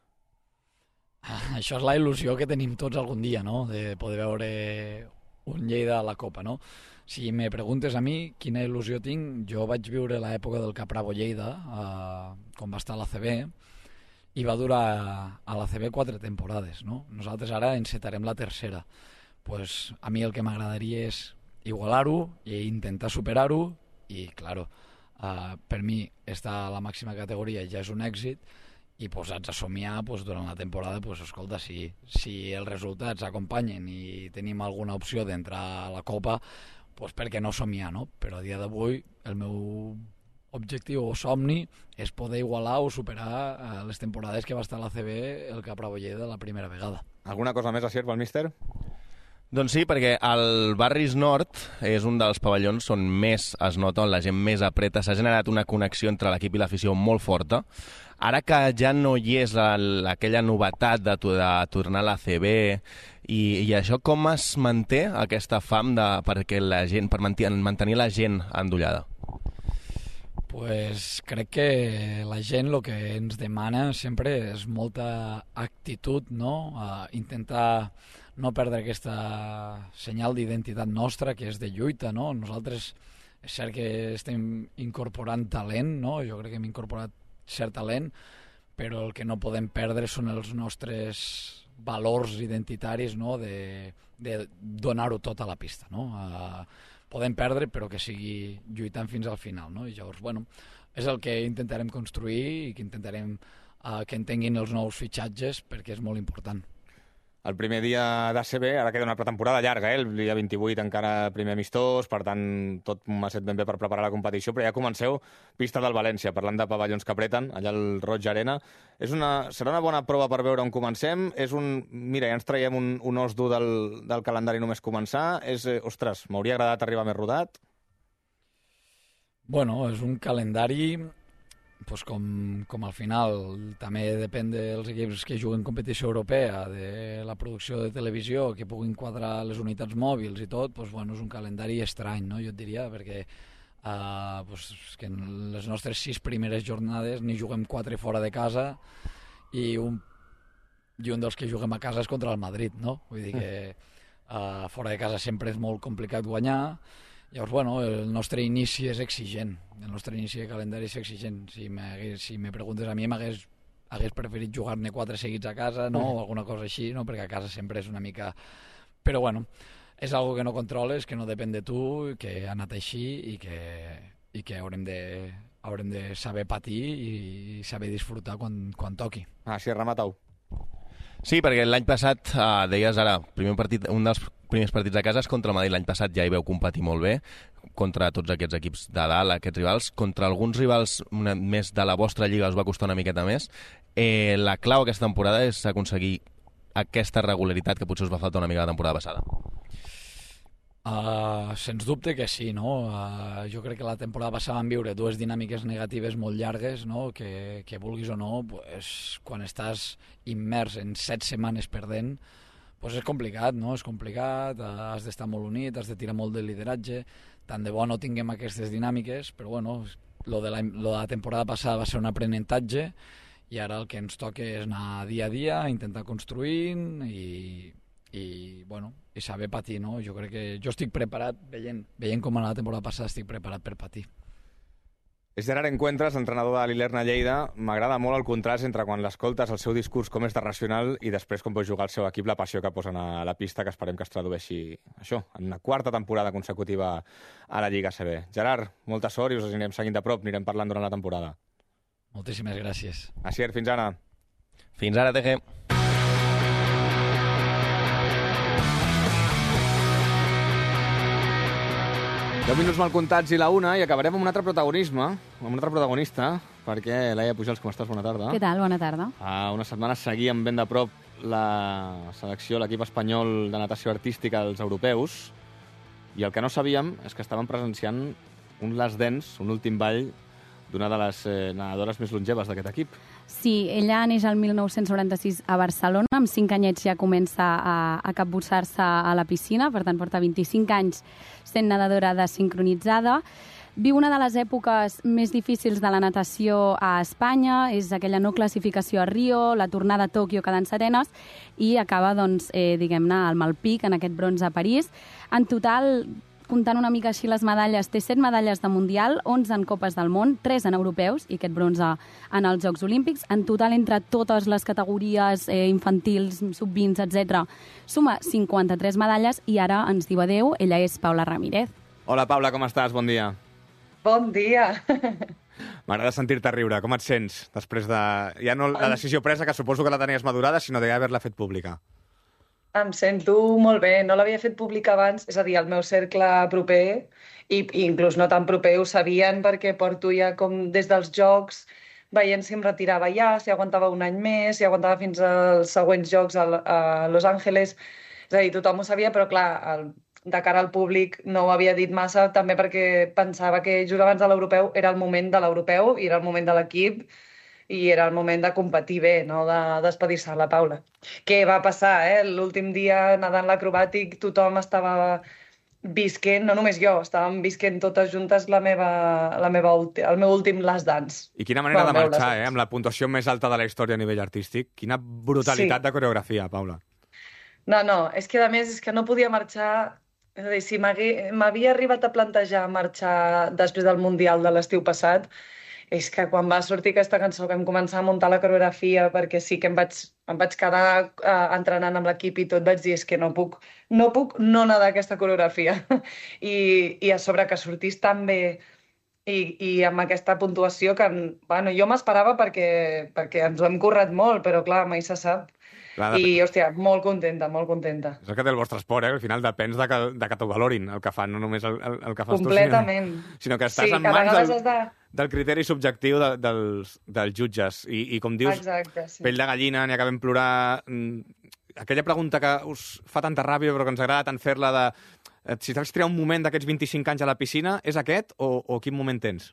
Això és la il·lusió que tenim tots algun dia, no?, de poder veure un Lleida a la Copa, no? Si me preguntes a mi quina il·lusió tinc, jo vaig viure l'època del Capravo Lleida, quan va estar a l'ACB, i va durar a l'ACB 4 temporades, no? Nosaltres ara encetarem la tercera. Pues a mi el que m'agradaria és igualar-ho i intentar superar-ho, i, claro, per mi estar a la màxima categoria ja és un èxit, i posats a somiar durant la temporada, escolta, si els resultats acompanyen i tenim alguna opció d'entrar a la Copa, per què no somiar, no? Però a dia d'avui el meu objectiu o somni és poder igualar o superar les temporades que va estar a l'ACB el Capravo Lleida la primera vegada. Alguna cosa més a cert pel míster? Doncs sí, perquè el Barris Nord és un dels pavellons on més es nota, on la gent més apreta. S'ha generat una connexió entre l'equip i l'afició molt forta. Ara que ja no hi és aquella novetat de tornar a l'ACB i això, com es manté aquesta fam per mantenir la gent endollada? Pues crec que la gent el que ens demana sempre és molta actitud, no? Intentar no perdre aquesta senyal d'identitat nostra, que és de lluita, no? Nosaltres és cert que estem incorporant talent, no? Jo crec que hem incorporat cert talent, però el que no podem perdre són els nostres valors identitaris, no? De donar-ho tot a la pista, no? Podem perdre, però que sigui lluitant fins al final, no? I llavors, bueno, és el que intentarem construir i que intentarem que entenguin els nous fitxatges, perquè és molt important. El primer dia d'ACB, ara queda una pretemporada llarga, el dia 28 encara primer amistós, per tant, tot macet ben bé per preparar la competició, però ja comenceu pista del València, parlant de pavellons que apreten, allà al Roig Arena. Serà una bona prova per veure on comencem? Mira, ja ens traiem un os dur del calendari només començar. Ostres, m'hauria agradat arribar més rodat? Bueno, és un calendari... Pues com al final també depèn dels equips que juguen competició europea, de la producció de televisió, que puguin quadrar les unitats mòbils i tot, pues bueno, és un calendari estrany, no? Jo et diria, perquè que en les nostres 6 primeres jornades n'hi juguem 4 fora de casa i un dels que juguem a casa és contra el Madrid, no? Vull dir que fora de casa sempre és molt complicat guanyar. Llavors, bueno, el nostre inici és exigent, el nostre inici de calendari és exigent. Si me preguntes a mi, m'hagués preferit jugar-ne 4 seguits a casa, no? O alguna cosa així, no? Perquè a casa sempre és una mica... Però, bueno, és algo que no controles, que no depèn de tu, que ha anat així i que haurem de saber patir i saber disfrutar quan toqui. Sí, remata-ho. Sí, perquè l'any passat, deies ara, un dels primers partits a casa és contra el Madrid. L'any passat ja hi veu competir molt bé contra tots aquests equips de dalt, aquests rivals. Contra alguns rivals més de la vostra lliga us va costar una miqueta més. La clau aquesta temporada és aconseguir aquesta regularitat que potser us va faltar una mica la temporada passada. Sens dubte que sí, no? Jo crec que la temporada passada vam viure 2 dinàmiques negatives molt llargues, no? Que vulguis o no, pues, quan estàs immers en 7 setmanes perdent, pues és complicat, no? És complicat, has d'estar molt unit, has de tirar molt de lideratge, tant de bo no tinguem aquestes dinàmiques, però bueno, lo de la temporada passada va ser un aprenentatge i ara el que ens toca és anar dia a dia, intentar construint i bueno, i saber patir, no? Jo crec que jo estic preparat, veient com a la temporada passada estic preparat per patir. És Gerard Encuentras, entrenador de l'Ilerna Lleida. M'agrada molt el contrast entre quan l'escoltes, el seu discurs com és de racional i després com pot jugar el seu equip, la passió que posen a la pista, que esperem que es tradueixi això, en una 4ª temporada consecutiva a la Lliga ACB. Gerard, molta sort i us anirem seguint de prop, anirem parlant durant la temporada. Moltíssimes gràcies. Asier, fins ara. Fins ara, TG. 10 minuts mal comptats i la 1, i acabarem amb un altre protagonista, perquè, Laia Pujals, com estàs? Bona tarda. Què tal? Bona tarda. Una setmana seguíem ben de prop la selecció, l'equip espanyol de natació artística dels europeus, i el que no sabíem és que estaven presenciant un last dance, un últim ball d'una de les nedadores més longeves d'aquest equip. Sí, ella neix el 1996 a Barcelona, amb 5 anyets ja comença a capbussar-se a la piscina, per tant porta 25 anys sent nedadora desincronitzada. Viu una de les èpoques més difícils de la natació a Espanya, és aquella no classificació a Rio, la tornada a Tòquio quedant serenes, i acaba, doncs, diguem-ne, al Malpic, en aquest bronze a París. En total, comptant una mica així les medalles, té 7 medalles de Mundial, 11 en Copes del Món, 3 en Europeus i aquest bronze en els Jocs Olímpics. En total, entre totes les categories infantils, sub-20, etc., suma 53 medalles i ara ens diu adeu. Ella és Paula Ramírez. Hola, Paula, com estàs? Bon dia. Bon dia. M'agrada sentir-te riure. Com et sents després de... Ja no la decisió presa, que suposo que la tenies madurada, sinó d'haver-la fet pública. Em sento molt bé. No l'havia fet pública abans, és a dir, el meu cercle proper, i inclús no tan proper, ho sabien perquè porto ja com des dels Jocs veient si em retirava ja, si aguantava un any més, si aguantava fins als següents Jocs a Los Angeles. És a dir, tothom ho sabia, però clar, de cara al públic no ho havia dit massa, també perquè pensava que just abans de l'europeu era el moment de l'europeu i era el moment de l'equip i era el moment de competir bé, no de despedir-se a la Paula. Què va passar, L'últim dia nedant l'acrobàtic tothom estava visquent, no només jo, estàvem visquent totes juntes el meu últim last dance. I quina manera de marxar, amb la puntuació més alta de la història a nivell artístic. Quina brutalitat de coreografia, Paula. No, és que a més és que no podia marxar. És a dir, si m'havia arribat a plantejar marxar després del Mundial de l'estiu passat, és que quan va sortir aquesta cançó que vam començar a muntar la coreografia, perquè sí que em vaig quedar entrenant amb l'equip i tot, vaig dir, és que no puc no nedar aquesta coreografia. I a sobre que sortís tan bé i amb aquesta puntuació que, bueno, jo m'esperava perquè ens ho hem currat molt, però clar, mai se sap. I, hòstia, molt contenta, molt contenta. És el que té el vostre esport, Al final depens de que t'ho valorin, el que fan, no només el que fas completament. tu, sinó que estàs en mans del criteri subjectiu dels jutges. I com dius, exacte, sí. Pell de gallina, n'hi acabem plorar. Aquella pregunta que us fa tanta ràbia, però que ens agrada tant fer-la de si t'has triat un moment d'aquests 25 anys a la piscina, és aquest o quin moment tens?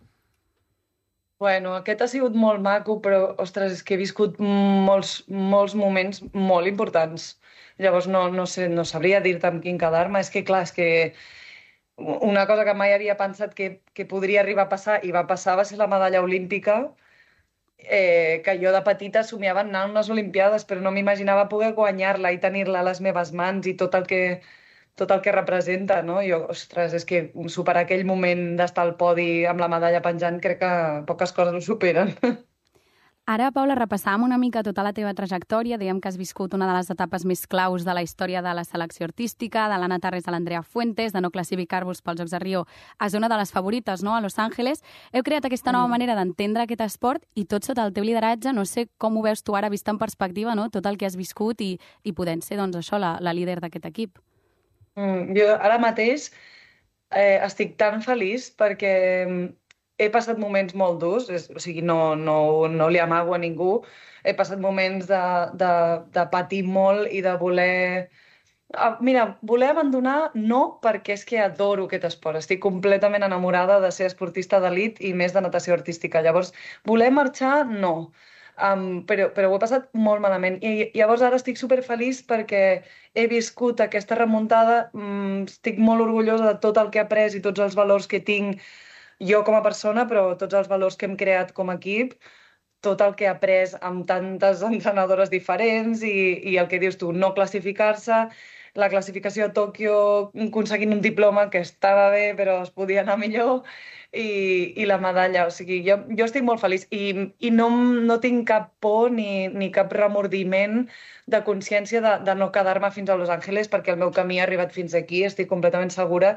Bueno, aquest ha sigut molt maco, però, ostres, és que he viscut molts moments molt importants. Llavors, no sabria dir-te amb quin quedar-me. És que, clar, una cosa que mai havia pensat que podria arribar a passar, i va passar, va ser la medalla olímpica, que jo de petita somiava anar a unes Olimpiades, però no m'imaginava poder guanyar-la i tenir-la a les meves mans i tot el que representa, no? Jo, ostres, és que superar aquell moment d'estar al podi amb la medalla penjant, crec que poques coses ho superen. Ara, Paula, repassàvem una mica tota la teva trajectòria. Dèiem que has viscut una de les etapes més claus de la història de la selecció artística, de l'Anna Tarrés a l'Andrea Fuentes, de no classificar-vos pels Jocs de Rio a ser una de les favorites, no?, a Los Angeles. Heu creat aquesta nova manera d'entendre aquest esport i tot sota el teu lideratge. No sé com ho veus tu ara, vist en perspectiva, no?, tot el que has viscut i podent ser, doncs, això, la líder d'aquest equip. Jo ara mateix estic tan feliç perquè he passat moments molt durs, o sigui, no li amago a ningú. He passat moments de patir molt i de voler... Mira, voler abandonar no, perquè és que adoro aquest esport. Estic completament enamorada de ser esportista d'elit i més de natació artística. Llavors, voler marxar, no. Però ho he passat molt malament i llavors ara estic superfeliç perquè he viscut aquesta remuntada, estic molt orgullosa de tot el que he après i tots els valors que tinc jo com a persona, però tots els valors que hem creat com a equip, tot el que he après amb tantes entrenadores diferents i el que dius tu, no classificar-se, la classificació a Tòquio aconseguint un diploma que estava bé però es podia anar millor i la medalla, o sigui, jo estic molt feliç i no tinc cap por ni cap remordiment de consciència de no quedar-me fins a Los Angeles perquè el meu camí ha arribat fins aquí, estic completament segura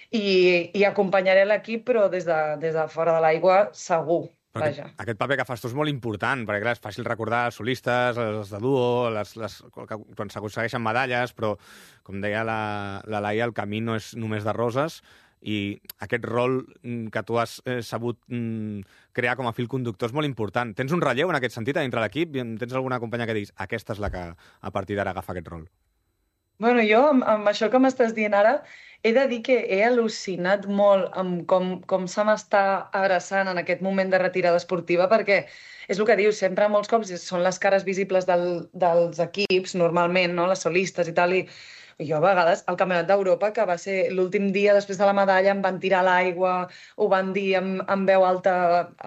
i acompanyaré l'equip però des de fora de l'aigua segur. Aquest paper que fas tu és molt important, perquè clar, és fàcil recordar els solistes, els de duo, quan s'aconsegueixen medalles, però, com deia la Laia, el camí no és només de roses, i aquest rol que tu has sabut crear com a fil conductor és molt important. Tens un relleu en aquest sentit dintre l'equip? Tens alguna companya que diguis aquesta és la que a partir d'ara agafa aquest rol? Bueno, jo, amb això que m'estàs dient ara, he de dir que he al·lucinat molt amb com se m'està abraçant en aquest moment de retirada esportiva, perquè és el que dius, sempre molts cops són les cares visibles dels equips, normalment, no? Les solistes i tal, i jo a vegades, al Campionat d'Europa, que va ser l'últim dia després de la medalla, em van tirar a l'aigua, ho van dir amb veu alta,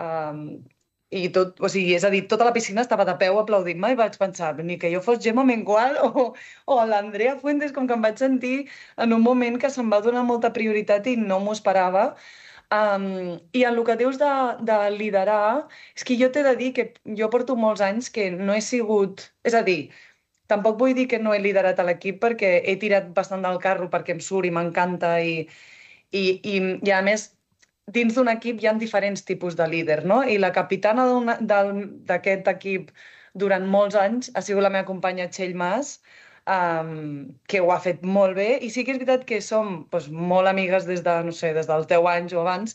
i tot, o sigui, és a dir, tota la piscina estava de peu aplaudint-me i vaig pensar, ni que jo fos Gemma Mengual o l'Andrea Fuentes, com que em vaig sentir en un moment que se'm va donar molta prioritat i no m'ho esperava. I en el que dius de liderar, és que jo t'he de dir que jo porto molts anys que no he sigut... És a dir, tampoc vull dir que no he liderat a l'equip perquè he tirat bastant del carro perquè em surt i m'encanta i a més, dins d'un equip hi ha diferents tipus de líder, no? I la capitana d'aquest equip durant molts anys ha sigut la meva companya Txell Mas, que ho ha fet molt bé, i sí que és veritat que som molt amigues des dels 10 anys o abans,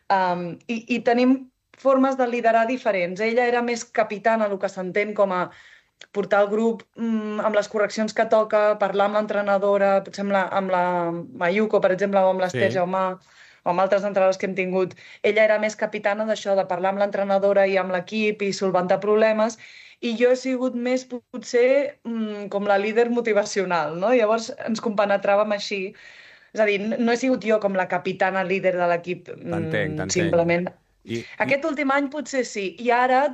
i tenim formes de liderar diferents. Ella era més capitana, el que s'entén com a portar el grup amb les correccions que toca, parlar amb l'entrenadora, potser amb la Mayuko, per exemple, o amb l'Ester Jaumà, o amb altres entrenadors que hem tingut. Ella era més capitana d'això, de parlar amb l'entrenadora i amb l'equip i solventar problemes, i jo he sigut més, potser, com la líder motivacional, no? Llavors ens compenetràvem així. És a dir, no he sigut jo com la capitana líder de l'equip, simplement. Aquest últim any potser sí. I ara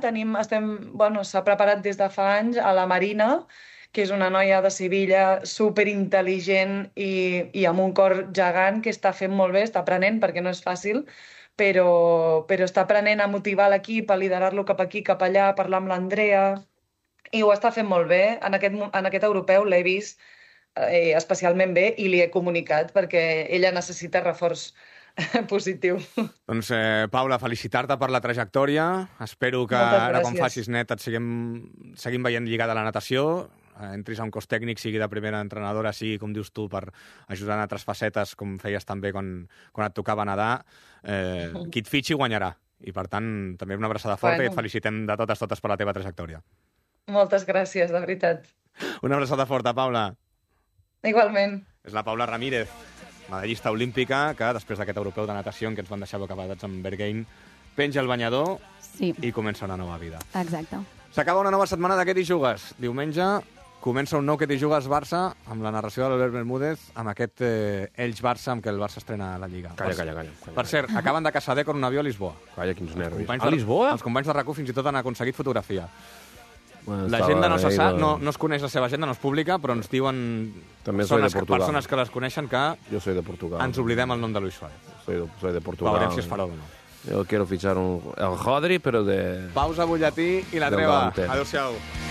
s'ha preparat des de fa anys a la Marina, que és una noia de Sevilla superintel·ligent i amb un cor gegant, que està fent molt bé, està aprenent, perquè no és fàcil, però està aprenent a motivar l'equip, a liderar-lo cap aquí, cap allà, a parlar amb l'Andrea, i ho està fent molt bé. En aquest europeu l'he vist especialment bé i li he comunicat, perquè ella necessita reforç positiu. Doncs, Paula, felicitar-te per la trajectòria. Espero que ara, quan facis net, et seguim veient lligada a la natació, entris a un cos tècnic, sigui de primera entrenadora, sigui, com dius tu, per ajudar en altres facetes, com feies també quan et tocava nedar. Qui et fitxi guanyarà. I, per tant, també una abraçada forta i et felicitem de totes per la teva trajectòria. Moltes gràcies, de veritat. Una abraçada forta, Paula. Igualment. És la Paula Ramírez, medallista olímpica, que després d'aquest europeu de natació en què ens van deixar bocabadats amb Berghain, penja el banyador i comença una nova vida. Exacte. S'acaba una nova setmana de Què t'hi jugues. Diumenge comença un nou Què t'hi jugues Barça, amb la narració de l'Albert Bermúdez, amb aquest Elx-Barça, amb què el Barça estrena la Lliga. Calla. Per cert, acaben de caçar con un avió a Lisboa. Calla, quins nervis. A Lisboa? Els companys de RAC1 fins i tot han aconseguit fotografia. L'agenda no se sap, no es coneix la seva agenda, no és pública, però ens diuen persones que les coneixen que ens oblidem el nom de Luis Suárez. Soy de Portugal. Veurem si es farà o no. Yo quiero fichar el Hodri, pero de... Pausa, butlletí i la treva. Adéu-siau.